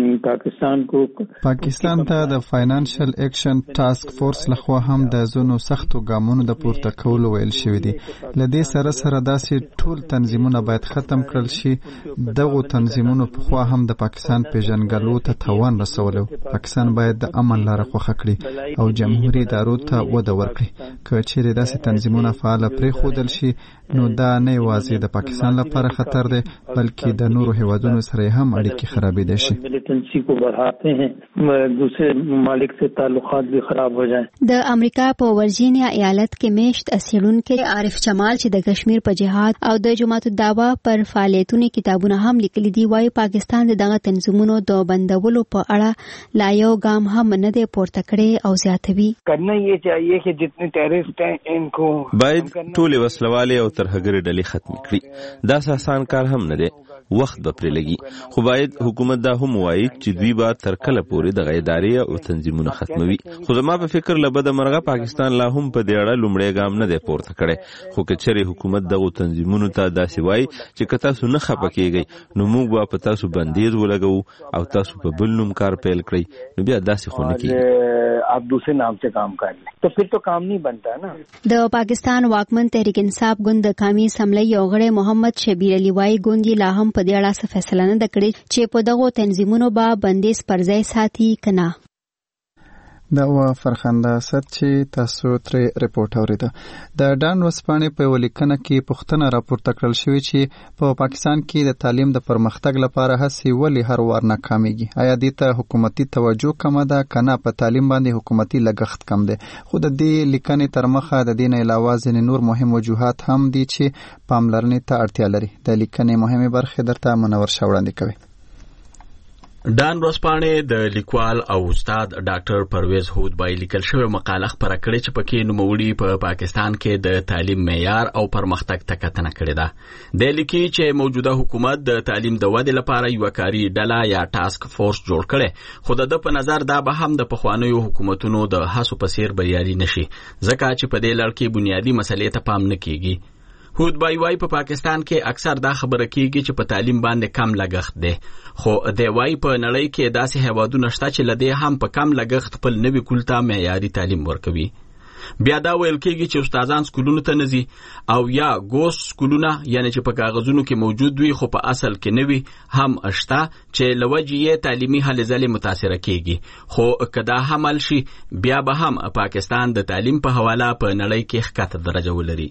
پاکستان ته د فاینانشل ایکشن ټاسک فورس لخوا هم د زونو سختو ګامونو د پورته کولو ویل شوی دی. لدې سره داسې ټول تنظیمونه باید ختم کړل شي. دغه تنظیمونو په خوا هم د پاکستان پیژنګلو ته توان رسولو. پاکستان باید د امن لاره خوښه کړي او جمهوریت ادارو ته وده ورکړي. که چیرې داسې تنظیمونه فعال پرې خودل شي نو دا نه یوازې د پاکستان لپاره خطر دی بلکې د نورو هیوادونو سره هم اړیکې خرابېدای شي. ملیټنسي کو بڑھاتے ہیں دوسرے ممالک سے تعلقات بھی خراب ہو جائیں. د امریکا په ورجینیا ایالت کې میشت اسیرونکو عارف جمال چې د کشمیر په جهاد او د جماعت الدعوه پر فعالیتونو کتابونه هم لیکلي دي وايي پاکستان دغه تنظیمونو د بندولو په اړه لا یو ګام هم نه دی پورته کړی او زیاتوي. کرنا یہ چاہیے کہ جتنے ٹیررسٹ ہیں ان کو باید ټول وسلوالې او ترهګري ډلې ختم کړي. دا آسان کار هم نه دی، وخت به پرې لګي، خو باید حکومت دا هم وایي چې دوی به تر کله پورې د غیداري او تنظیمونو ختموي. خو زما په فکر له بده مرغه پاکستان لا هم په دې اړه لومړی ګام نه دی پورته کړی. خو که چېرې حکومت دغو تنظیمونو ته داسې وایي چې که تاسو نه خفه کېږئ نو موږ به په تاسو بندیز ولګوو او تاسو په بل نوم کار پیل کړئ نو بیا داسې خو نه کېږي. आप दूसरे नाम से काम कर लें तो फिर तो काम नहीं बनता ना. د پاکستان واکمن تحریک انصاف ګوند د قومي اسمبلی یو غړی محمد شبیر علي وايي ګوند لا هم په دې اړه څه فیصله نه کړې چې په دغو تنظیمونو به بندیز پر ځای ساتي کنه. دا و فرخنده ست چې تاسو ترې رپورټ اوریده. د ډان وسپانې په ولیکنه کې پوښتنه راپورته کړل شوې چې په پاکستان کې د تعلیم د پرمختګ لپاره هڅې ولې هر وار ناکامېږي. آیا دې ته حکومتي توجه کمه ده کنه په تعلیم باندې حکومتي لګښت کم دی؟ خو د دې لیکنې تر مخه د دې نه علاوه ځینې نور مهم وجوهات هم دي چې پاملرنې ته اړتیا لري. د لیکنې مهمه برخه درته منور شاوړاندې کوي. ډان ورځپاڼې د لیکوال او استاد ډاکټر پرویز هودبای لیکل شوی مقاله خپره کړې چې پکې نوموړي په پاکستان کې د تعلیم معیار او پرمختګ ته کتنه کړې ده. د لیکي چې موجوده حکومت د تعلیم د ودې لپاره یو کاري ډله یا ټاسک فورس جوړ کړي، خو د په نظر دا به هم د پخوانیو حکومتونو د هڅو په څیر بریالي نشي ځکه چې په دې لړ کې بنیادی مسلې ته پام نه کیږي. هودبای وايي په پاکستان کې اکثر دا خبره کیږي چې په تعلیم باندې کم لګښت دی، خو د وايي په نړۍ کې داسې هیوادونه شته چې لدې هم په کم لګښت خپل نوي کول ته معیاري تعلیم ورکوي. بیا دا ویل کېږي چې استادان سکولونو ته نه ځي او یا ګوس سکولونه یعنی چې په کاغذونو کې موجود وي خو په اصل کې نه وي هم شته چې له وجې یې تعلیمي هلې ځلې متاثره کېږي. خو که دا حمل شي بیا به هم پاکستان د تعلیم په حواله په نړۍ کې ښکته درجه ولري.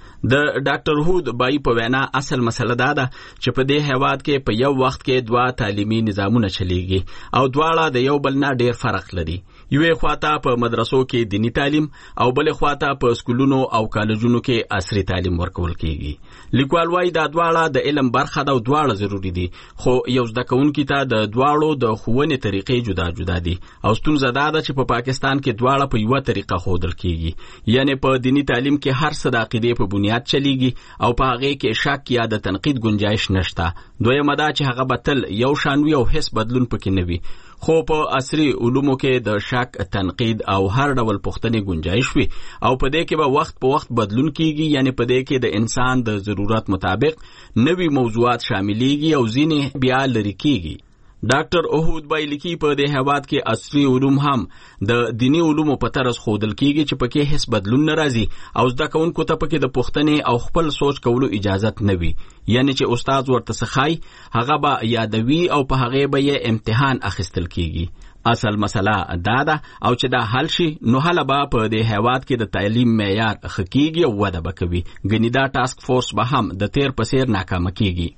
د ډاکټر هود بای په وینا اصل مسله دا ده چې په دې هیواد کې په یو وخت کې دوه تعلیمي نظامونه چلیږي او دواړه د یو بل نه ډیر فرق لري. یوې خواته په مدرسو کې دینی تعلیم او بلې خواته په سکولونو او کالجونو کې عصري تعلیم ورکول کېږي. لیکوال وايي دا دواړه د علم برخه ده او دواړه ضروری دي، خو یو زده کوونکي ته د دواړو د ښوونې طریقې جدا جدا دي او ستونزه دا ده چې په پاکستان کې دواړه په یوه طریقه ښودل کېږي. یعنی په دینی تعلیم کې هر څه د عقیدې په بنیاد چلیږي او په هغې کې شک یا د تنقید گنجایش نشته. دویمه دا چې هغه به تل یو شان وي او هیڅ بدلون پکې نه وي. خو په عصري علومو کې د شک، تنقید او هر ډول پوښتنې گنجایش وي او په دې کې به وخت په وخت بدلون کیږي. یعنی په دې کې د انسان د ضرورت مطابق نوي موضوعات شاملېږي او ځینې بیا لرې کیږي. ډاکټر احود بای لیکي په دې هیواد کې عصري علوم هم د دینی علومو په طرز ښودل کیږي چې پکې هیڅ بدلون نه راځي او زده کوونکو ته پکې د پوښتنې او خپل سوچ کولو اجازت نه وي. یعنی چې استاد ورته څه ښایي هغه به یادوي او په هغې به یې امتحان اخیستل کیږي. اصل مسله دا ده او چې دا حل شي نو هله به په دې هیواد کې د تعلیم معیار ښه کیږي او وده به کوي. ګنې دا ټاسک فورس به هم د تیر په څیر ناکامه کیږي.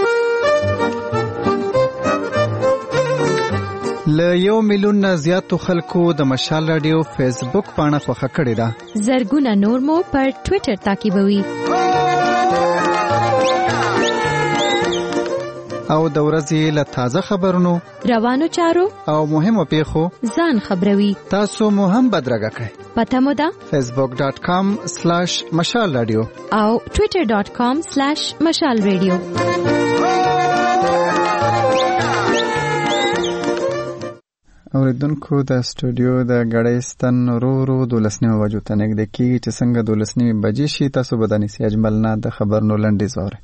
له 1 میلیون نه زیاتو خلکو د مشال رادیو فیسبوک پاڼه خوښه کړې ده. زرګونه نور مو پر ټوئیټر تعقیبوي. او د ورځې له تازه خبرونو روانو چارو او مهمو پیښو ځان خبروي. تاسو مو هم بدرګه کړئ. پته مو ده facebook.com/مشال رادیو او twitter.com/مشال رادیو. اوریدونکو د سټوډیو د غړې ستن ورو 12 بجو ته نږدې کیږي چې څنګه 12 بجې شي تاسو بدانې سي اجمل نه د خبرونو لنډیز اورئ.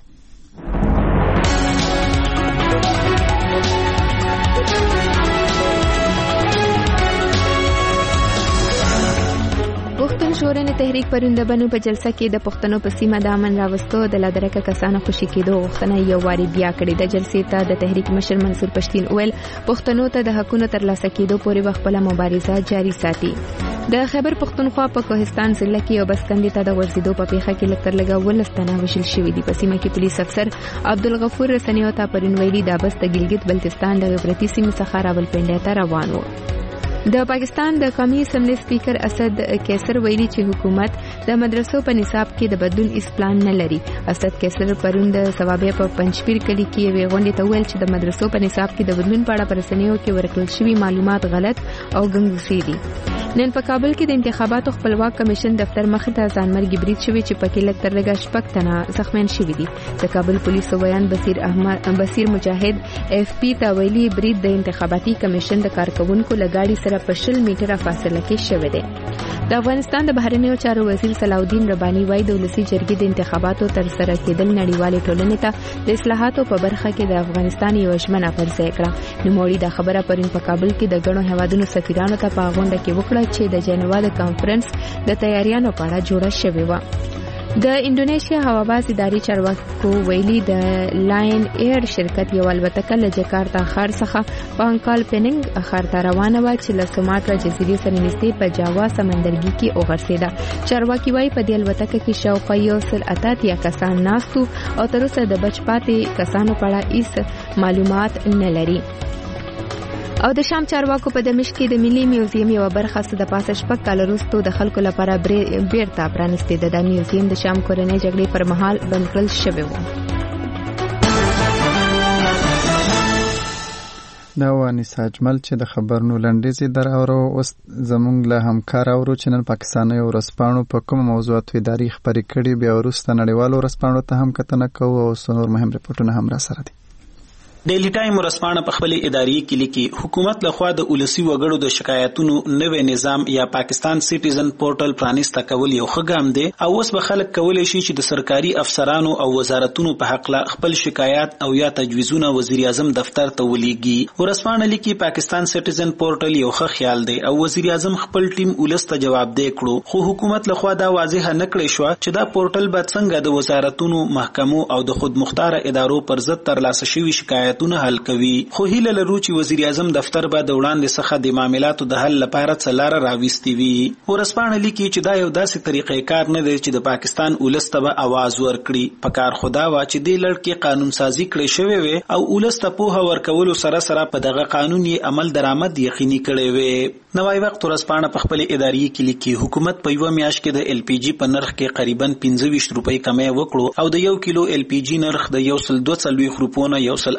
شورن تحریک پرونده بنو په جلسه کې د پښتنو په سیمه د امن راوستو د لادرکه کسانو خوشی کېدو غوښتنه یو واری بیا کړې. د جلسې ته د تحریک مشر منصور پښتين ویل پښتنو ته د حقونو ترلاسه کېدو پورې خپل مبارزه جاری ساتي. د خیبر پختونخوا په کوهستان ضلع کې یو بسکندې ته د ورزيدو په پیښه کې لکتر لګا ولستانه وشل شوې دي. په سیمه کې پولیس افسر عبدالغفور رسنیو ته پرون ویلي دا بس د ګلګت بلتستان د غبرتي سیمه څخه راولپنډه ته روان و. د پاکستان د قومي اسمبلی سپیکر اسد کیسر ویلي چې حکومت د مدرسو په نصاب کې د بدلون هیڅ پلان نه لري. اسد کیسر پرون د ثوابه په پنځپیر کلی کې وی غونډه ته ویل چې د مدرسو په نصاب کې د بدلون په اړه پرسنیو کې ورکړل شوی معلومات غلط او ګنګوسې دي. نن په کابل کې د انتخاباتو خپلواک کمیشن دفتر مخ ته ځانمرګي برید شوی چې پکې لکتر لګا شپږ تنه زخمیان شوي دي. د کابل پولیسو بیان بصیر مجاهد اف پی ته ویلي برید د انتخاباتي کمیشن د کارکونکو لګاړي سره په 100 میټره فاصله کې شوی دی. د افغانستان د بهرنیو چارو وزیر صلاح الدین رباني وايي د ولسی جرګې د انتخاباتو تر سره کېدل نړیوالې ټولنې ته د اصلاحاتو په برخه کې د افغانستان یو ژمنه فرض کړه. نوموړي دا خبره پرون په کابل کې د غړو هوادونو سفیرانو ته په غونډه کې وکړه چې د جنیوا د کانفرنس د تیاریانو په اړه جوړه شوې و. د انډونیشیا هواباز اداري چارواکو ویلي د لاین ایر شرکت یو الوتکه له جکارتا ښار څخه پانکال پیننګ ښار ته روانه و چې له سوماټرا جزیرې سره نږدې په جاوا سمندرګي کې وغورځېده. چارواکي وايي په دې الوتکه کې شاوخوا 188 کسان ناست او تر اوسه د بچ پاتې کسانو په اړه هیڅ معلومات نه لري. او د شام چارواکو په دمشق کې د ملي میوزیم یو برخه د پاسه شپږ کال وروسته د خلکو لپاره بیرته پرانستې ده. د میوزیم د شام کورنۍ جګړې پر مهال بند کړل شوی و. دا وانی ساجمل چې د خبرونو لنډیزي در اورو اوس زمونږ له همکار اورو چې نن پاکستاني ورسپانو په کوم موضوعات اداري خبرې کړي بیا ورسته نړیوالو ورسپانو ته هم کتنه کوو او نور مهم رپورټونه هم را سره دي. ډیلی ټایم ورسپانه په خپل اداري کې لیکي حکومت لخوا د ولسی وګړو د شکایتونو نوې نظام یا پاکستان سټیزن پورټل پرانیسته کول یو ښه ګام دی او اوس به خلک کولی شي چې د سرکاري افسرانو او وزارتونو په حق له خپل شکایات او یا تجویزونه وزیر اعظم دفتر ته ولېږي. ورسپانه لیکي پاکستان سټیزن پورټل یو ښه خیال دی او وزیر اعظم خپل ټیم ولسته جواب دی کړو خو حکومت لخوا دا واضح نه کړی شو چې دا پورټل به څنګه د وزارتونو محکمو او د خود مختار ادارو پر ضد ترلاسه شوی شکایت حل کوي. خو هیله لرو چې وزیر اعظم دفتر به د وړاندې څخه د معاملاتو د حل لپاره څلاره راوستي وي. ورسپانه لیکي چې دا یو داسې طریقې کار نه دی چې د پاکستان ولست به आवाज ورکړي. پکار خدا وا چې د لړکې قانون سازي کړی شوی وي او ولست په هو ورکولو سره سره په دغه قانوني عمل درآمد یقیني کړي وي. نوای وخت ورسپانه په خپل اداري کې لیکي حکومت په یو میاشت کې د ال پی جی په نرخ کې تقریبا 25 روپۍ کمای وکړو او د 1 کیلو ال پی جی نرخ د 142 روپونه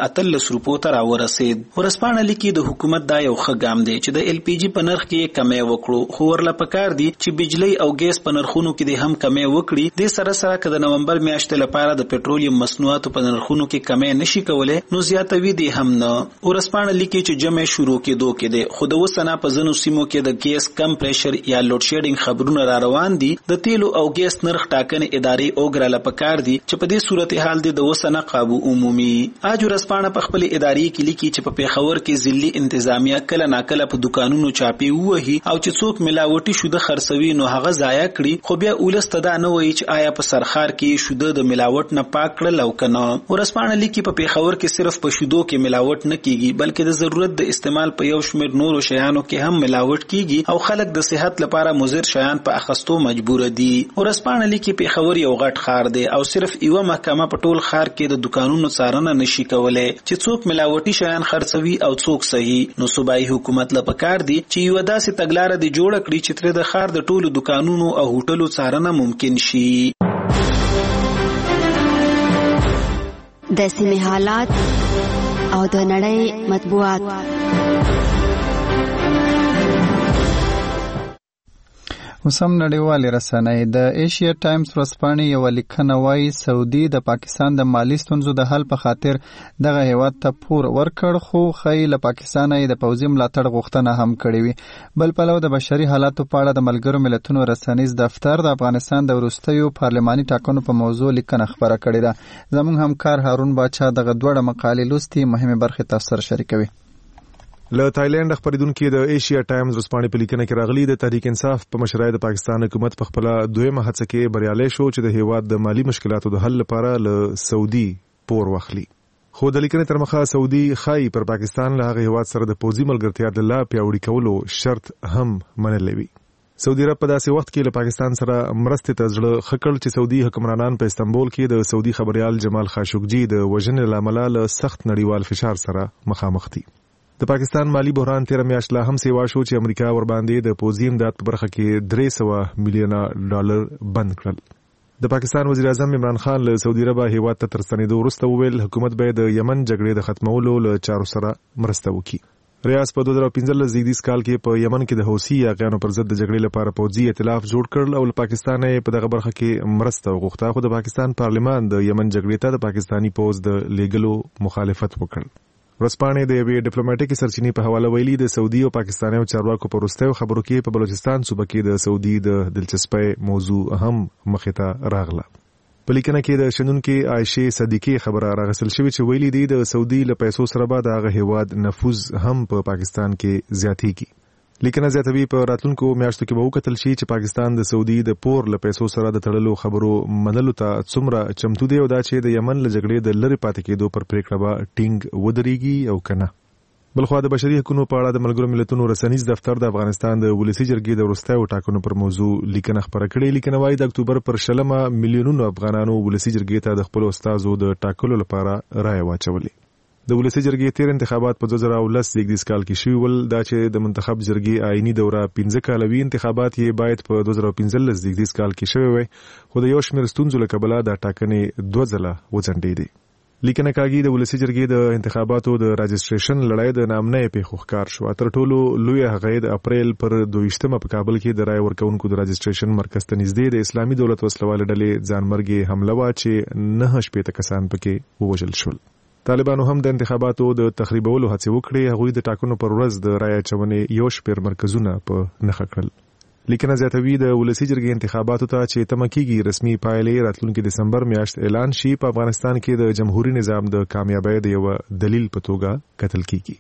1 روپو ته راورسید. ورسپانه لیکي د حکومت دا یو ښه ګام دی چې د ال پی جی په نرخ کې کمای وکړو خو ورله پکار دي چې بجلی او ګیس په نرخونو کې د هم کمای وکړي. د سره سره د نومبر میاشتې لپاره د پټرولیم مصنوعاتو په نرخونو کې کمای نشي کولای نو زیاتوي دي هم نه. ورسپانه لیکي چې جمع شروع کېدو کې دی خو د وسنه په ځنو سیمو کې د ګیس کم پریشر یا لوډ شیډینګ خبرونه را روان دي. د تیلو او ګیس نرخ ټاکنې ادارې اوګراله پکار دي چې په دې صورتحال د وسنه قابو عمومي. اج ورسپانه په خپل اداري کې لیکي چې په پیښور کې ضلعي انتظامیه کله ناکله په دکانونو چاپی وهي او چې څوک ملاوټي شوده خرڅوي نو هغه ضایع کړي خو بیا ولست دا نه وایي چې آیا په سرخار کې شوده د ملاوټ نه پاک کړل او کنه. ورسپانه لیکي په پیښور کې صرف په شودو کې ملاوټ نه کیږي بلکې د ضرورت د استعمال په یو شمېر نورو شیانو کې هم ملاوټ کیږي او خلک د صحت لپاره مضر شیان په اخستو مجبور دي. ورسپانه لیکي پیښور یو غټ ښار دی او صرف یو محکمه په ټول ښار کې د دکانونو څارنه نشي کولای چې څوک ملاوټي شیان خرڅوي او څوک صحیح. نو صوبایي حکومت له پکار دي چې یو داسې تګلارې دی جوړ کړي چې تر د ښار د ټولو دکانونو او هوټلو څارنه ممکن شي. د سیمې حالات او د نړۍ مطبوعات. وسم نړیوالې رسنۍ د ایشیا ټایمز ورځپاڼې یو لیکنه وايي سعودي د پاکستان د مالی ستونزو د حل په خاطر دغه هیواد ته پور ورکړ، خو خی له پاکستان د پوځي ملاتړ غوښتنه هم کړې وي. بل پلو د بشري حالاتو په اړه د ملګرو ملتونو رسنیز دفتر د افغانستان د وروستیو پارلماني ټاکنو په موضوع لیکنه خبره کړې ده. زموږ همکار هارون باچا دغه دوړه مقالې لوستي، مهمه برخه تاسو سره شریکوي. له تایلند خبرېدونکو د ایشیا ټایمز ورځپاڼې په لیکنه کې راغلي د تحریک انصاف په مشرۍ د پاکستان حکومت په خپل دویمه هڅه کې بریالي شو چې د هیواد د مالی مشکلاتو د حل لپاره له سعودي پور واخلي. خو د لیکنې تر مخه سعودي خای پر پاکستان له هغه هیواد سره د پوځي ملګرتیا د لا پیاوړي کولو شرط هم منلې وي. سعودي عرب په داسې وخت کې له پاکستان سره مرستې ته زړه خکړ چې سعودي حکمرانان په استنبول کې د سعودي خبريال جمال خاشقجي د وژنې لامل له سخت نړیوال فشار سره مخامخ دي. د پاکستان مالی بحران 13 میاشت لا هم سیوا شو چې امریکا ور باندې د پوځي امداد په برخه کې $300 ملیون بند کړل. د پاکستان وزیر اعظم عمران خان له سعودي عرب هیواد ته تر ستنېدو وروسته وویل حکومت به د یمن جګړې د ختمولو له چارو سره مرسته وکړي. ریاض په 2015 زیږدیز کال کې په یمن کې د حوثي یاغیانو پر ضد د جګړې لپاره پوځي ائتلاف جوړ کړل او له پاکستان په دغه برخه کې مرسته وغوښته، خو د پاکستان پارلمان د یمن جګړې ته د پاکستانی پوځ د لیګلو مخالفت وکړ. ورځپاڼې د یوې ډیپلوماټیکي سرچینې په حواله ویلي د سعودي او پاکستاني چارواکو په وروستیو خبرو کې په بلوچستان صوبه کې د سعودي د دلچسپۍ موضوع هم مخې ته راغله. په لیکنه کې د شنونکو عائشه صدیقی خبره راغسل شوې چې ویلي دی د سعودي له پیسو سره به د هغه هیواد نفوذ هم په پاکستان کې زیاتېږي. لیکنه زیاتوي په راتلونکو میاشتو کې به وکتل شي چې پاکستان د سعودي د پور له پیسو سره د تړلو خبرو منلو ته څومره چمتو دی او دا چې د یمن له جګړې د لری پاتې کېدو پر پریکړه به ټینګ ودرېږي او کنه. بلخوا د بشري حقوقو په اړه د ملګرو ملتونو رسنیز دفتر د افغانستان د ولسی جرګې د وروستیو ټاکنو پر موضوع لیکنه خبره کړې. لیکنه وايي د اکتوبر پر 16 میلیونونو افغانانو ولسی جرګې ته د خپل استادو د ټاکلو لپاره رائے واچولې. د ولسی جرګې تیر انتخابات په 2010 زیږدیز کال کې شوي ول، دا چې د منتخب جرګې آئینی دوره 15 کالوي انتخابات یې باید په 2015 زیږدیز کال کې شوي وي، خو د یو شمېر ستونزو له کبله د ټاکنې 2 ځله وځنډېدې. لیکنه کاږي د ولسی جرګې د انتخاباتو د راجستریشن لړۍ د نامنې په خوخکار شو. تر ټولو لوی هغه د اپریل پر 22 په کابل کې د رائے ورکونکو د راجستریشن مرکز ته نږدې د اسلامي دولت وسلواله ډلې ځانمرګي حمله وا چې 9 شپېته کسان پکې ووژل شول. طالبانو هم د انتخاباتو د تخریبولو هڅې وکړې. هغوی د ټاکنو پر ورځ د رائے اچونې یو شمېر مرکزونه په نښه کړل. لیکنه زیاتوي د ولسی جرګې انتخاباتو ته چې تمه کېږي رسمي پایلې راتلونکي دسمبر میاشت اعلان شي، په افغانستان کې د جمهوریت نظام د کامیابی د یو دلیل په توګه کتل کېږي.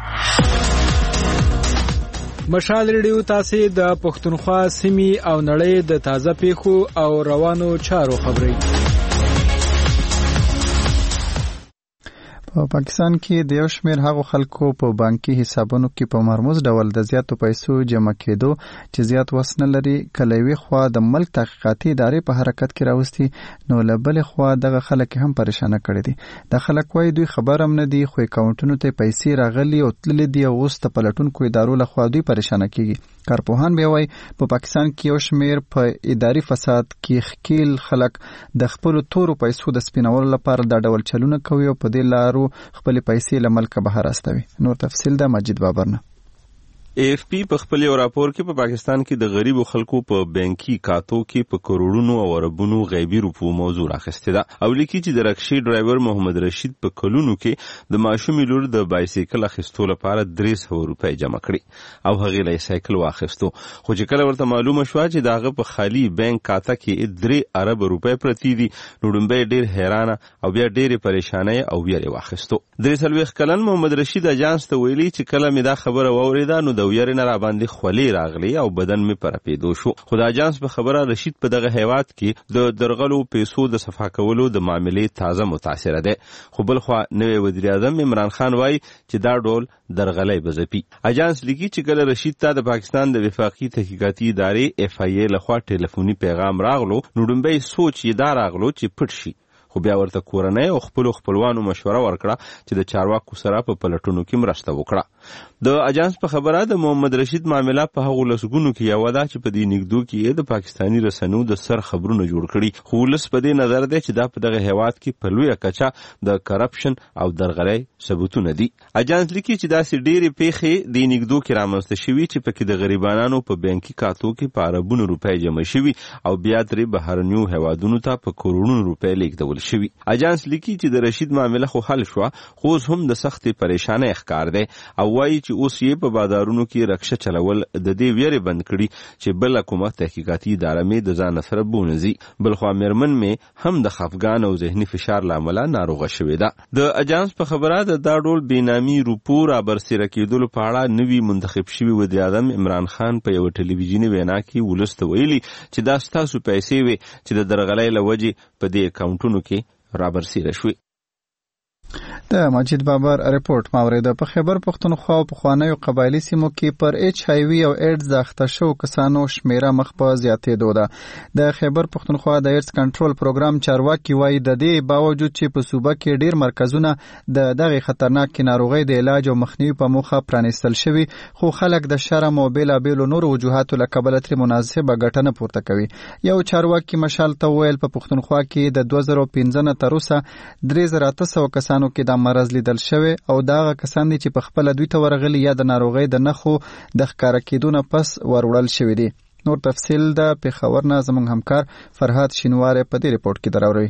مشال ریډیو تاسو د پښتونخوا سیمې او نړۍ د تازه پیښو او روانو چارو خبري. په پاکستان کې د یو شمېر هغو خلکو په بانکي حسابونو کې په مرموز ډول د زیاتو پیسو جمع کېدو چې زیات وس نه لري کله وی خوا د ملک تحقیقاتي ادارې په حرکت کې راوستي، نو له بلې خوا دغه خلک هم پریشانه کړي دي. د خلک وایي دوی خبر هم نه دي، خو اکاونټونو ته پیسې راغلي او تللي دي او اوس د پلټونکو ادارو له خوا دوی پریشانه کېږي. کارپوهان به وایي په پاکستان کې یو شمېر په اداري فساد کې ښکیل خلک د خپلو تورو پیسو د سپینولو لپاره دا ډول چلونه کوي او په دې لارو خپل پیسې له ملکه بهر استوي. نور تفصیل د مجید بابرنه. AFP په خپل یو راپور کې په پاکستان کې د غریبو خلکو په بانکي کاتو کې په کروڑونو او اربونو غیبی روپو موضوع راخسته ده او لیکي چې د رکشي ډرایور محمد رشید په کلونو کې د ماشومې لور د بایسیکل اخیستو لپاره $300 جمع کړي او هغه له سایکل واخیستو، خو چې کله ورته معلومه شو چې داغه په خالی بانک کاته کې $3 ارب پرتی دي، نو ډمبه ډیر حیرانه او بیا ډیر پریشانه او بیا واخیستو. 3 کلن محمد رشید اجانس ته ویلي چې کله مې دا خبره واوریده نو د ویرې نه را باندې خولې راغلی او بدن مې پرپېدو شو. خو د اجانس په خبره رشید په دغه هیواد کې د درغلو پیسو د صفا کولو د معاملې تازه متاثره ده، خو بل خو نوې وزیر اعظم عمران خان وایي چې دا ډول درغلې بزپی. اجانس لیکي چې کله رشید ته د پاکستان د وفاقي تحقیقاتي ادارې FIA لخوا ټلیفوني پیغام راغلو، نو ډمبه سوچ یې دا راغلو چې پټ شي، خو بیا ورته کورنۍ او خپلوانو مشوره ورکړه چې د چارواکو سره په پلټونو کې مرسته وکړه. د اجانس په خبره د محمد رشید معاملې په هغو لسګونو کې یو ده چې په دې نګدو کې د پاکستاني رسنیو د سر خبرونه جوړ کړي، خو ولس په دې نظر دی چې دا په دغه هیواد کې په لویه کچه د کرپشن او درغلۍ ثبوتونه دي. اجانس لیکي چې داسې ډېرې پیښې د نګدو کې رامنځته شوي چې پکې د غریبانو په بانکي کارتو کې په اربونو روپۍ جمع شوي او بیا ترې بهرنیو هیوادونو ته په کروڑونو روپۍ لیږدول شوي. اجانس لیکي چې د رشید معامله خو حل شوه، خو اوس هم د سختې پریشانۍ ښکار دی او وایي چې اوس یې په بازارونو کې رکشه چلول د دې ویرې بند کړي چې بله کومه تحقیقاتي اداره مې د ځان سره بونځي. بلخوا میرمن مې هم د خفګان او ذهني فشار له امله ناروغه شوې ده. د اجانس په خبره د دا ډول بېنامي روپو رابرسېره کېدلو په اړه نوي منتخب شوي وزیر اعظم عمران خان په یوه ټلویزیوني وینا کې ولس ته ویلي چې دا ستاسو پیسې وې چې د درغلۍ له وجې په دې اکاونټونو کې رابرسېره شوې. د مجید بابر رپورت ماوریده. په خیبر پختونخوا او پخوانیو قبایلی سیمو کې پر ایچ آی وی او ایډز د اخته شو کسانو شمیره مخ په زیاتېدو ده. د خیبر پختونخوا د ایډز کنټرول پروګرام چارواکي وایي د دې باوجود چې په صوبه کې ډیر مرکزونه د دغه خطرناک ناروغۍ د علاج او مخنیوي په موخه پرانیستل شوي، خو خلک د شرم او بیلابیلو نورو وجوهاتو له کبله ترې مناسبه ګټنه پورته کوي. یو چارواکي مشال ته ویل په پختونخوا کې د 2015 نه تر اوسه 3800 کسانو کې د مرض لیدل شوی او داغه کسان دي چې په خپل دوی ته ورغلي یا د ناروغۍ د نښو د ښکاره کېدو نه پس وروړل شوي دي. نور تفصیل د پېښور نه زموږ همکار فرهاد شینواری په دې رپورټ کې دراوړي.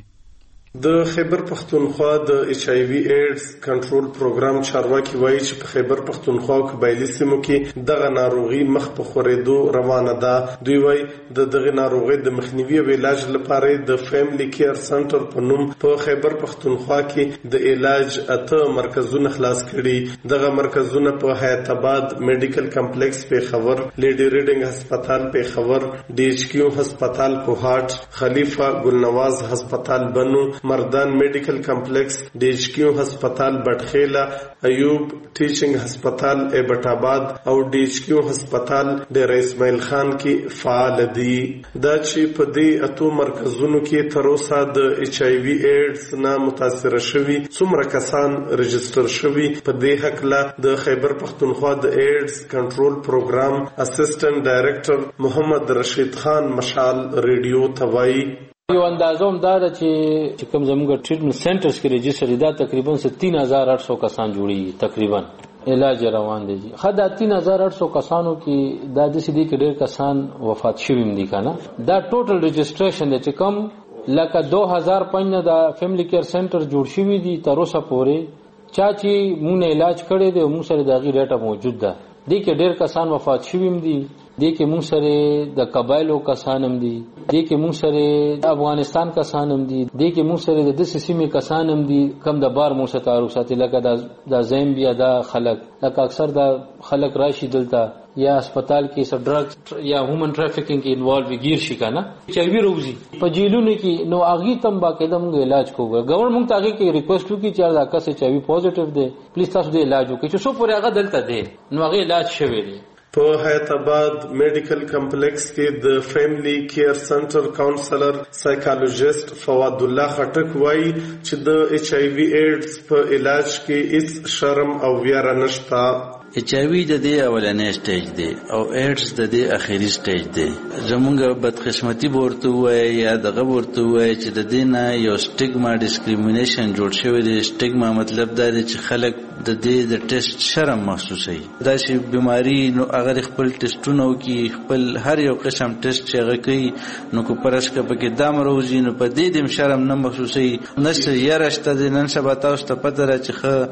د خیبر پختونخوا د ایچ آی وی ایډز کنټرول پروګرام چارواکي وایي چې په خیبر پختونخوا او قبایلی سیمو کې دغه ناروغي مخ په خورېدو روانه ده. دوی وایي د دغه ناروغۍ د مخنیوي او علاج لپاره د فیملی کیر سنټر په نوم په خیبر پختونخوا کې د علاج 8 مرکزونه خلاص کړي. دغه مرکزونه په حیات آباد میډیکل کمپلیکس پیښور، لیډي ریډینګ هسپتال پیښور، ډي ایچ کیو هسپتال کوهاټ، خلیفہ ګلنواز هسپتال بنو، مردان میډیکل کمپلیکس، ډي ایچ کیو هسپتال بټخیلا، ایوب ټیچنګ هسپتال ایبټ آباد او ډي ایچ کیو هسپتال ډیر اسماعیل خان کې فعال دي. دا چې په دې اتو مرکزونو کې تر اوسه د ایچ آی وی ایډز نه متاثر شوي څومره کسان رجسټر شوي، په دې حقله د خیبر پختونخوا د ایډز کنټرول پروګرام اسسټنټ ډایریکټر محمد رشید خان مشال ریډیو ته وایي. یو اندازه هم دا ده چې کوم زموږ ټریټمنټ سنټرز کې رجسټر دي، دا تقریبا 3800 کسان جوړي تقریبا علاج روان دي. خدا 3800 کسانو کې دا د سړي کې ډېر کسان وفات شوي دي کنه. دا ټوټل رجسټریشن دی چې کوم لکه 2005 نه دا فیملی کیر سنټر جوړ شوی دي تر اوسه پورې چا چې مونږ علاج کړی دی موږ سره دغه ریټه موجود ده. دي کې ډېر کسان وفات شوي دي، دي کې موږ سره د قبایلو کسان هم دي، دي کې موږ سره د افغانستان کسان هم دي، دي کې موږ سره د سیمې کسان هم دي کم د بار موږ سره تعارف ساتي لکه د زیمبیا دا خلک لکه اکثر د خلک راشي دلته یا هسپتال کې سب ډرګز یا هومن ټرافیکینګ کې انوالو وګیر شي کنه چې وی روزي په جیلونو کې نو اغي تم باقاعده موږ علاج کوو. گورنمنت ته کې ریکوست وکړي چې دا کس چې وی پوزټیو دی پلیز تاسو د علاج وکړي چې څو پورې هغه دلته دی نو هغه علاج شوی دی. په حیات آباد میډیکل کمپلیکس کې د فیملی کیر سنټر کاونسلر سایکالوجیست فواد الله خټک وایي چې د ایچ آی وی ایډز په علاج کې هیڅ شرم او ویره نشته. ایچ آی وی د دې اولنې سټیج دی او ایډز د دې اخیری سټیج دی. زمونږ بدقسمتي ورته وایي یا دغه ورته وایي چې د دې نه یو سټیګما ډیسکریمینیشن جوړ شوی دی. سټیګما مطلب دا دی چې خلک د دې د ټیسټ شرم محسوسوي. دا چې بیماری نو اگر خپل ټیسټونه وکي خپل هر یو قسم ټیسټ چې هغه کوي نو کو پرسکه پکې دام روزي نو په دې دم شرم نه محسوسوي. نشه یارشته د نن سبا تاسو ته پته را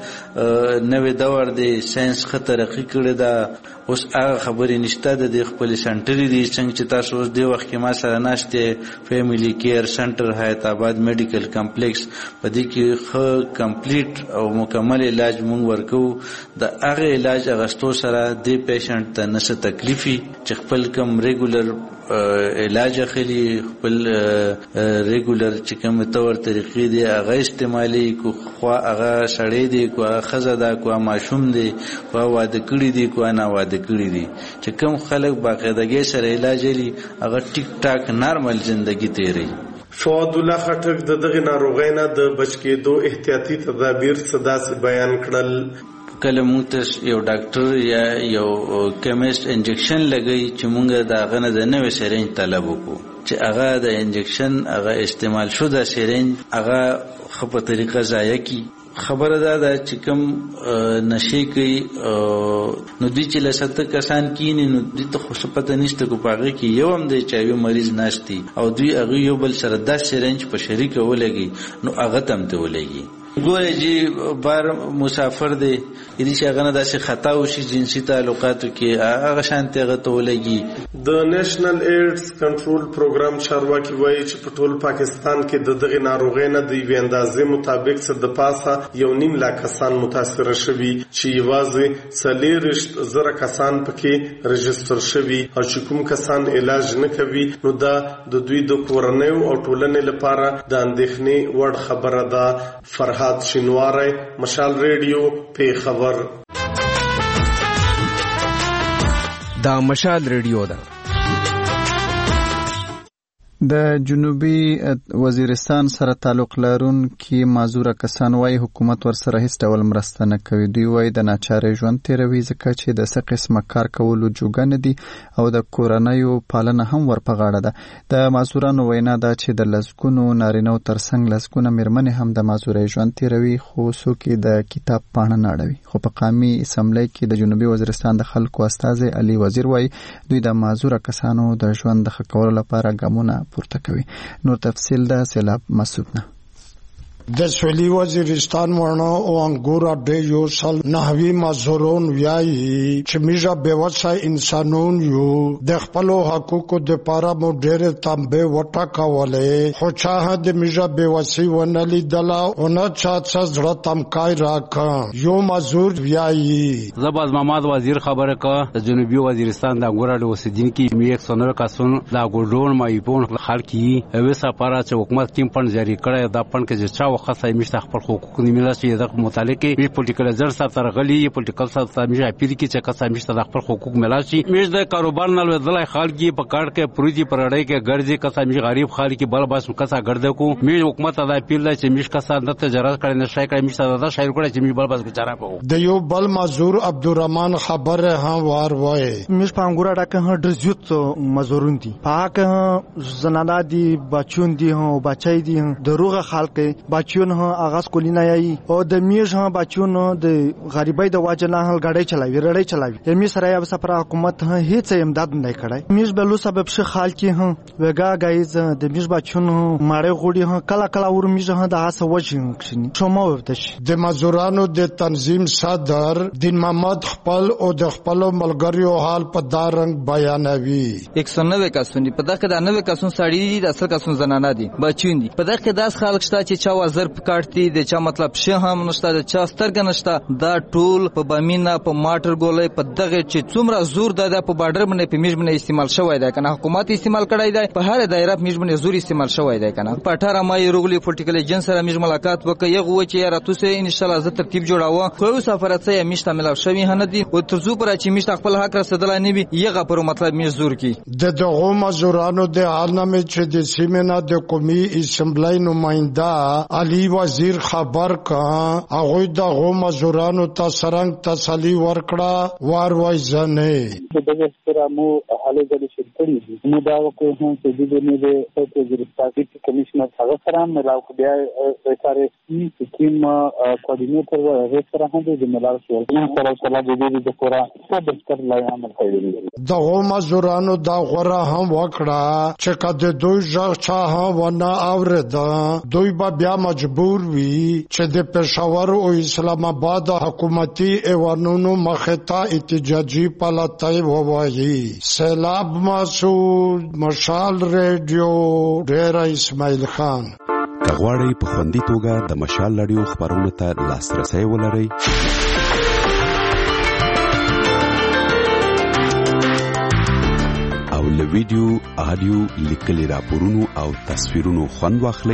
چې نوې دور دی ساينس ترقی کړی دا اوس هغه خبرې نشته د خپل سنټر دي څنګه چې تاسو اوس د وخت کې ما سره ناشته فیملی کیر سنټر حیات آباد میډیکل کمپلیکس په دې کې خو کمپلیټ او مکمل علاج مونږ ورکو. د هغه علاج اغستو سره د پیشنټ ته نشه تکلیفي چې خپل کم ریګولر علاج اخلي خپل ریګولر چې کوم تور طریقې دی هغه استعمالي کو خو هغه سړی دی کو خزه دا کو ماشوم دی کو واده کړی دی کو نه واده کړی دي چې کوم خلک باقاعدګي سره علاج لري هغه ټیک ټاک نارمل ژوندۍ تیري. فواد الله خټک دغه ناروغۍ نه د بچ کېدو احتیاطي تدابیر صدا سي بیان کړل. کله موږ ته یو ډاکټر یا یو کیمیست انجکشن لګي چې موږ دا غنه د نوې سرنج طلب وکړو چې هغه د انجکشن هغه استعمال شوه سرنج هغه خو په طریقه ضایع کی خبره ده چې کوم نشي کوي نو دوی چې لسته کسان کینی نو دوی ته خو پته نشته کو پاغه کې یو هم د چایو مریض ناشتي او دوی هغه یو بل سره 10 سرنج په شریک ولګي نو هغه تم ته ولګي ګوره چې بار مسافر دی یدي چې هغه نه داسې خطا وشي جنسي تعلقاتو کې هغه شانتي هغه ته ولګي د نېشنل ایډز کنټرول پروګرام چارواکي وایي چې په ټول پاکستان کې د دغه ناروغۍ نه د یوې اندازې مطابق څه د پاسه 1.5 لک کسان متاثر شوي چې یوازې 40,000 کسان پکې رجستر شوي او چې کوم کسان علاج نه کوي نو دا د دوی د کورنیو او ټولنې لپاره د اندېښنې وړ خبره ده. فرهاد شینواری، مشال ریډیو، پیښور. دا مشال ریډیو ده. د جنوبي وزیرستان سره تعلق لرونکي معذوره کسان وايي حکومت ورسره هیڅ ډول مرسته نه کوي. دوی وايي د ناچارۍ ژوند تیروي ځکه چې د څه قسمه کار کولو جوګه نه دي او د کورنیو پالنه هم ورپه غاړه ده. د معذورانو وینا ده چې د لسګونو نارینه‌و ترڅنګ لسګونه میرمنې هم د معذورۍ ژوند تیروي خو څوک د کتاب پاڼه نه اړوي. خو په قومي اسمبلی کې د جنوبي وزیرستان د خلکو استازی علي وزیر وايي دوی د معذوره کسانو د ژوند د ښه کولو لپاره ګامونه پورته کوي. نور تفصیل ده سیلاب مسعود نه. د سویلی وزیرستان ورنه او انګورا د یو سال نحوی مزورون ویایي چې میجا بیوسای انسانون یو د خپل حقوقو د پاره مو ډېر تنبه وټا کولې خو چا د میجا بیوسی ونلی دلا او نه چا څه تمکای راکا یو مزور ویایي. زباز محمد وزیر خبره کا د جنوبي وزیرستان د انګورا د وسیدین کی می 109 کسون د ګوډون مایپون خلکی اوه سپاره چې حکومت ټیم پن جاری کړی دا پن کې چې وخت میشته خپل حقوق نیمه شي د متعلقه وی پولیټیکل زر سره غلي پولیټیکل سره میشه اپیل کی چې کسا میشته د خپل حقوق ملاشي میش د کاروبار نه ولای خلګي په کارت کې پروژې پرړې کې ګرځي کسا میش غریب خلګي بل باس کسا ګرځي کو میش حکومت د اپیل چې میش کسا د تجارت کړي نشای کړي میشته د شایر کړي چې میش بل باس گزاره کو د یو بل مزور عبدالرحمن خبره ها وار وای میش پانګورا ډکه ه درزیت مزورون دي پاک زنانا دي بچون دي ها بچای دي دروغه خلک بچون ها آغاز کولینا یی او د میش ها بچون د غریبای د واجنه هل غړې چلاوي رړې چلاوي می سره یا سفر حکومت هیڅ امداد نه کړای میش بلو سبب ش خال کی ها وګا گایز د میش بچون ماړې غوډي ها کلا کلا ور میش ها د اس وجه کښنی شومو ورتش د مزورانو د تنظیم صدر دین محمد خپل او د خپل ملګریو حال په دارنګ بیانوي 190 کسون په دغه د 90 کسون سړی دي د اصل کسون زنانه دي بچون دي په دغه داس خلک شته چې چا وزر کارتي د چا مطلب شه هم نشته د چا سترګ نشته دا ټول په بامینا په ماټر ګولې په دغه چې څومره زور د په بارډر باندې په میج باندې استعمال شوی دی کنه حکومت استعمال کړی دی په هر دایره میج باندې زور استعمال شوی دی کنه په 18 مای روغلی پولیټیکل ایجنټ سره میج ملاقات وکړ یو و چې راتوسه ان شاء الله ز ترتیب جوړاوه خو سفارت سره میشته ملاو شوی هنه دی او ترڅو پر چې میشته خپل حق رسیدل نه وي یغه پر مطلب میج زور کی د دغه مزورانو د عالمه چې د سیمنا د قومي اسمبلی نماینده علي وزیر خبر کا هغه د مزورانو ته سرنګ تسلی ورکړه وار وای ځنه دغه احترامو حاله د شرکړي دي نو دا وکړو چې د دې نه د وزیرستان کمیشنر هغه سره ملاو بیا سره سکیم کوارډینیټر هغه سره هم د ملار شو سره سره د دې د کورا په دفتر لای عمل کوي د مزورانو دا غره هم وکړه چې کده دوی ځا چا ونه اورد دوی بیا مجبور وي چې د پېښور او اسلام آباد حکومتي ایوانونو مخته احتجاجي پالتای ووایي. سیلاب مسعود، مشال ریډیو، ډیر اسماعیل خان. کغواړی په خوندي توګه د مشال رادیو خبرونو ته لاسرسي ولرئ او له ویډیو، آډیو، لیکلي راپورونو او تصویرونو خوند واخلئ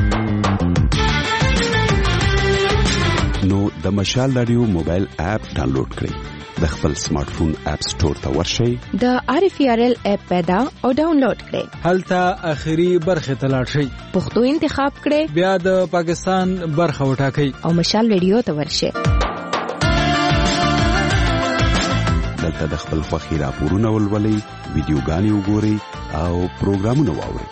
نو د مشال رادیو موبایل اپ ډاونلوډ کړئ د خپل سمارټ فون اپ سٹور ته ورشئ د RFRL اپ پیدا او ډاونلوډ کړئ هلته اخیری برخه ته لاړ شئ پښتو انتخاب کړئ بیا د پاکستان برخه وټاکئ او مشال رادیو ته ورشئ دلته د خپل خوښي راپورونه ولولئ، ویډیوګانې وګورئ او پروګرامونه واورئ.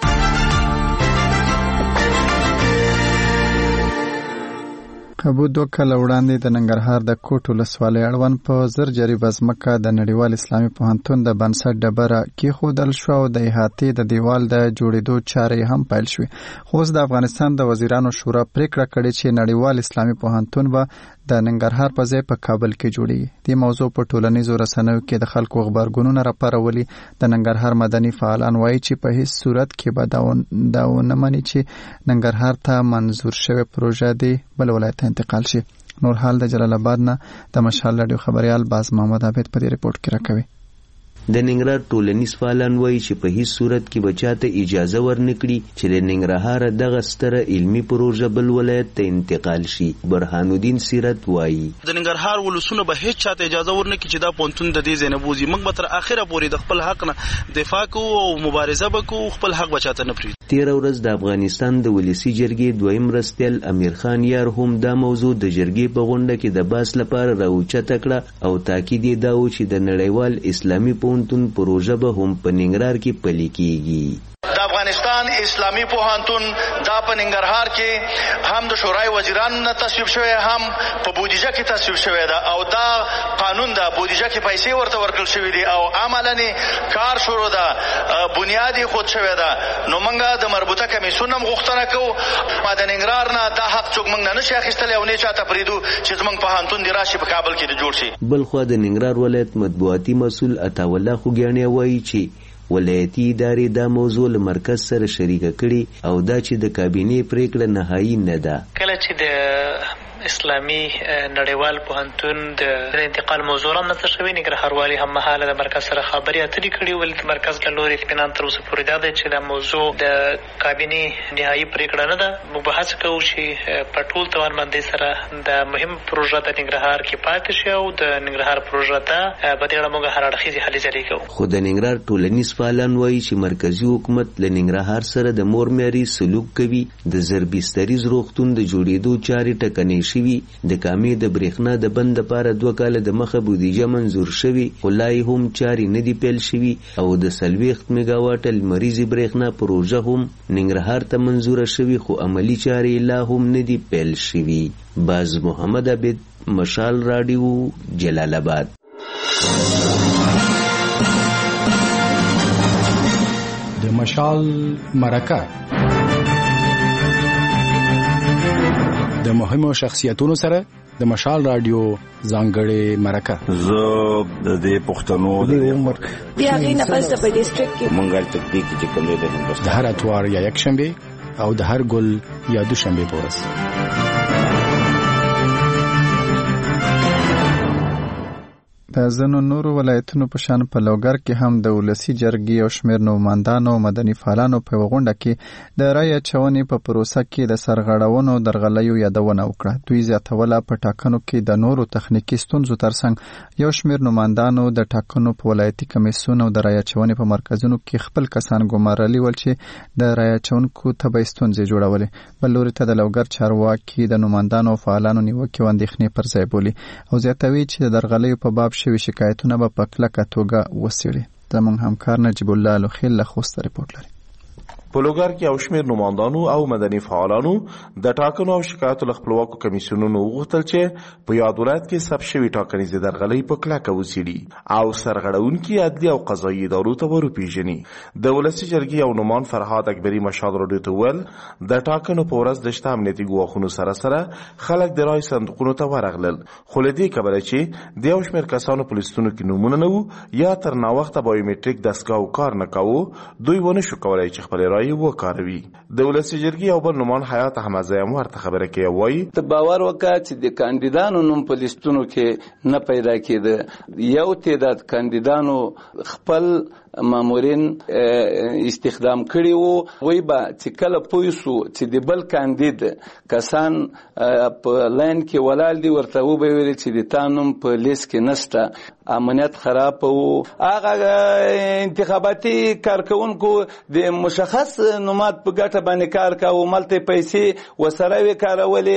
کابو 2 کال وړاندې د ننګرهار د کوټ ولسوالۍ اړوند په زر جریبه ځمکه د نړیوال اسلامي پوهنتون د بنسټ ډبره کېښودل شوه او د احاطې د دیوال د جوړېدو چارې هم پیل شوې. خو اوس د افغانستان د وزیرانو شورا پریکړه کړې چې نړیوال اسلامي پوهنتون به د ننګرهار په ځای په کابل کې جوړیږي. دې موضوع په ټولنیزو رسنیو کې د خلکو خبرګونونه راپارولي. د ننګرهار مدني فعالان وایي چې په هیڅ صورت کې به دا ونه مني چې ننګرهار ته منظور شوی پروژه دی بل ولایت انتقال شي. نور حال د جلال آباد نه د مشال رادیو خبريال باز محمد عابد په دې رپورت کې راکوي. د ننګرهار ټولنیز فعالان وایي چې په هیڅ صورت کې بچاته اجازه ورنکړي چې د ننګرهار دغه ستره علمي پروژه بل ولایت ته انتقال شي. برهان الدین سیرت وایي د ننګرهار ولسونه به هیڅ چاته اجازه ورنکړي چې دا پونتون د دې زینبوزي. موږ به تر اخره پورې د خپل حق نه دفاع کوو او مبارزه وکړو، خپل حق بچاته نه پریږدو. 13 ورځ د افغانستان د ولسی جرګې دویم مرستیال امیر خان یار هم دا موضوع د جرګې په غونډه کې د باس لپاره راوچته کړه او تاکید یې دا و چې د نړیوال اسلامي پوهنتون پروژه به هم په ننګرهار کې پلي کیږي. د افغانستان اسلامي پوهنتون دا په ننګرهار کې هم د شورای وزیرانو نه تصویب شوی، هم په بودیجه کې تصویب شوی ده او دا قانون د بودیجه کې پیسې ورته ورکړل شوی دي او عملاً کار شروع ده، بنیادی خود شوی ده. نو موږ د مربوطه کمیسیون هم غوښتنه کوو ما د ننګرهار نه دا حق څوک موږ نه نشي اخیستلی او نه چاته پریدو چې زموږ پوهنتون دی راشي په کابل کې جوړ شي. بل خو د ننګرهار ولایت مطبوعاتي مسؤل عطاالله خوګیاڼی وایي چې ولایتي ادارې دا موضوع له مرکز سره شریکه کړي او دا چې د کابینې پریکړه نهایي نه ده. کله چې د اسلامي نړیوال پوهنتون د انتقال موضوع هم نظر شوی، ننګرهار والي هم مهاله د مرکز سره خبرې اترې کړي ول د مرکز له لوري اطمینان تر اوسه پورې دا دی چې دا موضوع د کابینې نهایي پریکړه نه ده. موږ به هڅه کوو چې په ټول توانمندۍ سره د مهم پروژه د ننګرهار کې پاتې شي او د ننګرهار پروژه ته په دې اړه موږ هر اړخیزې هلې ځلې کوو. خو د ننګرهار ټولنیز فعالان وایي چې مرکزي حکومت له ننګرهار سره د مور معیاري سلوک کوي. د زربستریز روغتون د جوړېدو چارې ټکنۍ شوي. د کامې د برېښنا د بند لپاره 2 کاله د مخه بودیجه منظور شوي خو لا یې هم چارې نه دي پیل شوي او د 40 میګاواټ لمریزې برېښنا پروژه هم ننګرهار ته منظوره شوي خو عملی چارې لا هم نه دي پیل شوي. باز محمد عابد، مشال رادیو، جلال آباد. د مشال مرکه د مهمو شخصیتونو سره د مشال رادیو ځانګړې مرکه. زه د دې پښتنو د عمر بیا غي نه پس په ډیسټریکټ کې مونږه تطبیق چې کوم د هندوستان د هر اتوار یا یک شنبه او د هر ګل یا دوشنبه په ورځ. د ځینو نورو ولایتونو په شان په لوګر کې هم د ولسی جرګې او شمیر نوماندانو مدني فعالانو په غونډه کې د رای اچونې په پروسه کې د سرغړونو درغلیو یادونه وکړه. دوی زیاتوله په ټاکنو کې د نورو تخنیکی ستونزو ترڅنګ یو شمیر نوماندانو د ټاکنو په ولایتي کمیسیون او د رای اچونې په مرکزونو کې خپل کسان ګمارلي ول چې د رای اچونکو ته به ستونزې جوړولې. بل لوري ته د لوګر چارواکي د نوماندانو او فعالانو نیوکې او اندېښنې پر ځای بولي او زیاتوي چې د درغلیو په باب شوي شکایتونه به په کلکه توګه وڅېړي. زموږ همکار نجیب الله لوخیل له خوست رپورټ لري. په لوګر کې او شمیر نوماندانو او مدني فعالانو د ټاکنو او شکایتو له خپلواکو کمیسیونونو وغوښتل چې په یاد ولایت کې ثبت شوي ټاکنیزې درغلۍ په کلکه وڅېړي او سرغړونکي عدلي او قضایي ادارو ته وروپېژني. د ولسي جرګې او نومان فرهاد اکبري مشال راډیو ته وویل د ټاکنو په ورځ د شته امنیتي ګواښونو سره خلک د رای صندوقونو ته ورغلل خو له دې کبله چې د یو شمېر کسانو په لیستونو کې نومونه نه وو یا تر ناوخته بایومټریک دستګاه کار نه کوو، دوی ونه شو کولی چې خپل رای وکاروي. د ولسي جرګې او بل نومان حیات احمدزی هم ورته خبره کوي. وایي ته باور وکړه چې د کاندیدانو نوم په لیستونو کې نه پیدا کېده. یو تعداد کاندیدانو خپل مامورین استخدام کړي وو. وی به چې کله پوه سو چې د بل کاندید کسان په لاین کې ولاړ دي ورته وبویل چې د تا نوم په لیست کې نشته، امنیت خراب وو. هغه انتخاباتي کارکونکو د مشخص نومات په ګټه باندې کار کاوه، ملته پیسې وسره وکارولې.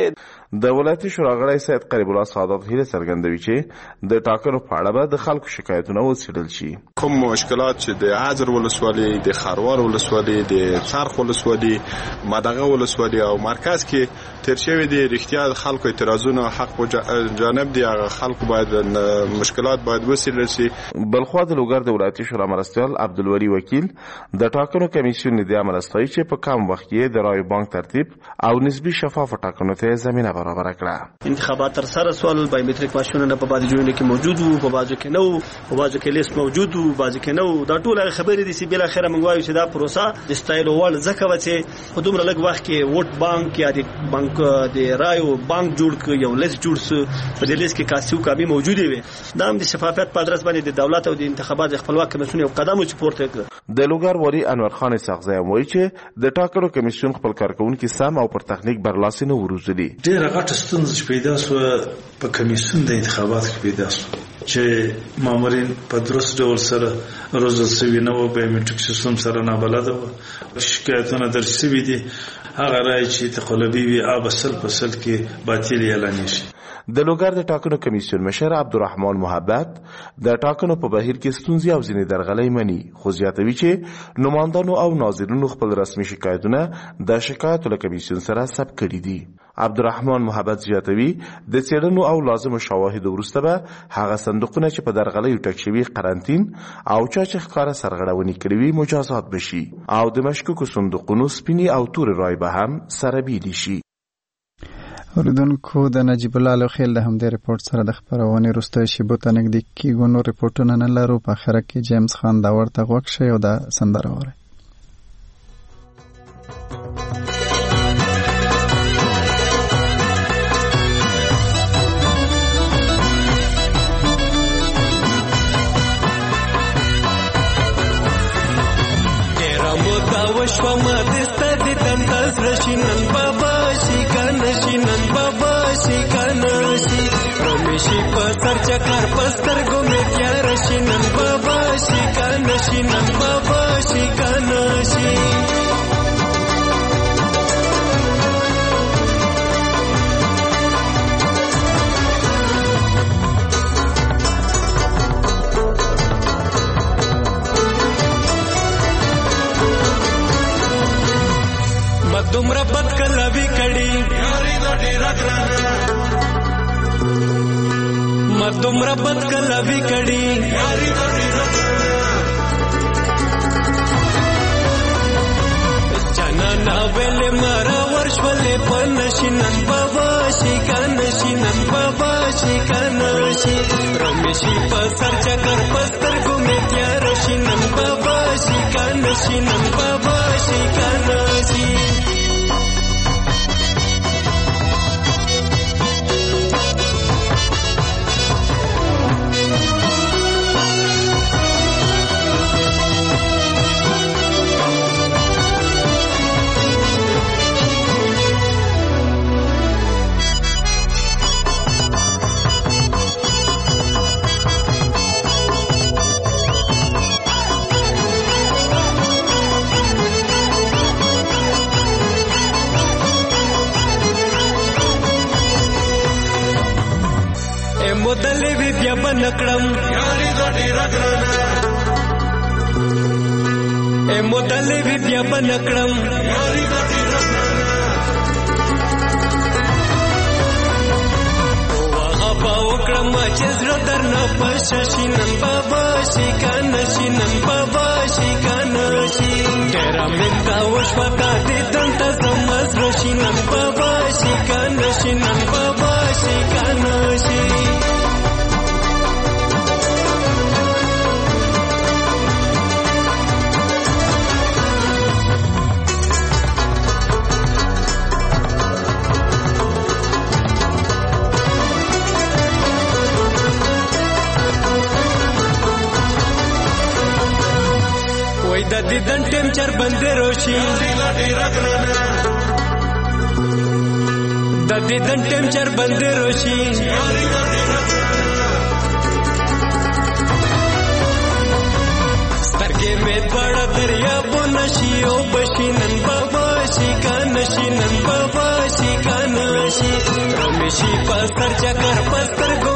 د ولایتي شورا غړی سید قریب الله سعادت هیله څرګندوي چې د ټاکنو په اړه به د خلکو شکایتونه وڅېړل شي. کوم مشکلات چې د حاضر ولسوالي، د خروار ولسوالي، د څرخ ولسوالي، مدغه ولسوالي او مرکز کې تیر شوی دي، رښتیا د خلکو اعتراضونه حق په جانب دي، هغه خلکو باید مشکلات باید وڅېړل شي. بلخوا د لوګر د ولایتي شورا مرستیال عبدالولي وکیل د ټاکنو کمیسیون د عمل استایي چې په کم وخت کې د رایو بانک ترتیب او نسبی شفاف ټاکنو ته زمینه برابر کړه. انتخابات تر سره سوال، بایومټریک ماشینونه نه په بعضو ځایونو کې موجود وو، په بعضو کې نه وو، په بعضو کې لیست موجود وو، بعضو کې نه وو. دا ټول خبرې دي چې بل اخر موږ وایو چې دا پروسه د سټایل وړ ځکه و چې په دومره لږ وخت کې ووټ بانک یا د بانک د رایو بانک جوړ ک یو لیست جوړ س په دې لیست کې کاسيو کابي موجوده وي. دا هم د شفافیت په ادرس باندې د دولت او د انتخابات خپلواک کمیسیون یو قدم چې پورته کړ. د لوګر ولی انور خان ساغزی وایي چې د ټاکنو کمیسیون خپل کارکونکو سم او پر تخنیک برلاسي نه وروزلي. ډېر غټه ستونزه پیدا شو په کمیسیون د انتخاباتو کې پیدا شو چې مامورین په درست ډول سره روزل شوي نه وو، بایومټریک سیستم سره نابلده وو، شکایتونه درج شوي دي. هغه رایې چې تقلبي وي هغه په سل کې باطل اعلان شي. د لوګر د ټاکنو کمیسیون مشر عبدالرحمن محبت د ټاکنو په بهیر کې ستونزې او ځینې درغلۍ مني، خو زیاتوي چې نمایندانو او ناظرینو خپل رسمي شکایتونه د شکایتو له کمیسیون سره ثبت کړي دي. عبدالرحمن محبت زیاتوي د څېړنو او لازمو شواهدو وروسته به هغه صندوقونه چې په درغلیو ټک شوي قرنطین او چا چې ښکاره سرغړونې کړې وي مجازات بشي او د مشکوکو صندوقونو سپینې او تورې رای به هم سره بیلې شي. اوریدونکو د نجیب الله لوخیل د همدې ریپورت سره د خبرونې وروستیو شیبو ته نږدې کېږو. نور ریپورټونه نه لرو. په آخره کې جیمز خان داور ته غوږ شئ او دا سندره واورئ. चकर पस्तर गुमे त्यार शिनन बाबा शिकान शिनन बाबा शिकान शि मदुमरा बद कलवी कड़ी यारी दोटी रगराना मदुमरा बद कलवी कड़ी यारी दोटी रगराना जना ना वेले मारा वर्ष वाले पन शिनन बाबा शिकान शिनन बाबा शिकान शि रमेशी पसर चकर पस्तर गुमे त्यार शिनन बाबा शिकान शिनन बाबा शिकान शि मोदले विद्या बनकड़म यारी दोटी रगराना ए मोदले विद्या बनकड़म यारी दोटी रगराना वहाँ पाओ क्रम चेज़्रो दरना पश शिनन बाबा शिकान शिनन बाबा शिकान शि तेरा मिलता वश्वता दे दंता समझ शिनन बाबा शिकान शिनन बाबा शिकान शि दीदन टेम्चर बंदे रोशी दीदन टेम्चर बंदे रोशी सरगे में बड़ा दरिया बोनशी ओ बशीनन बाबा शिकान शिनन बाबा शिकान शि شي پستر چکر پستر ګو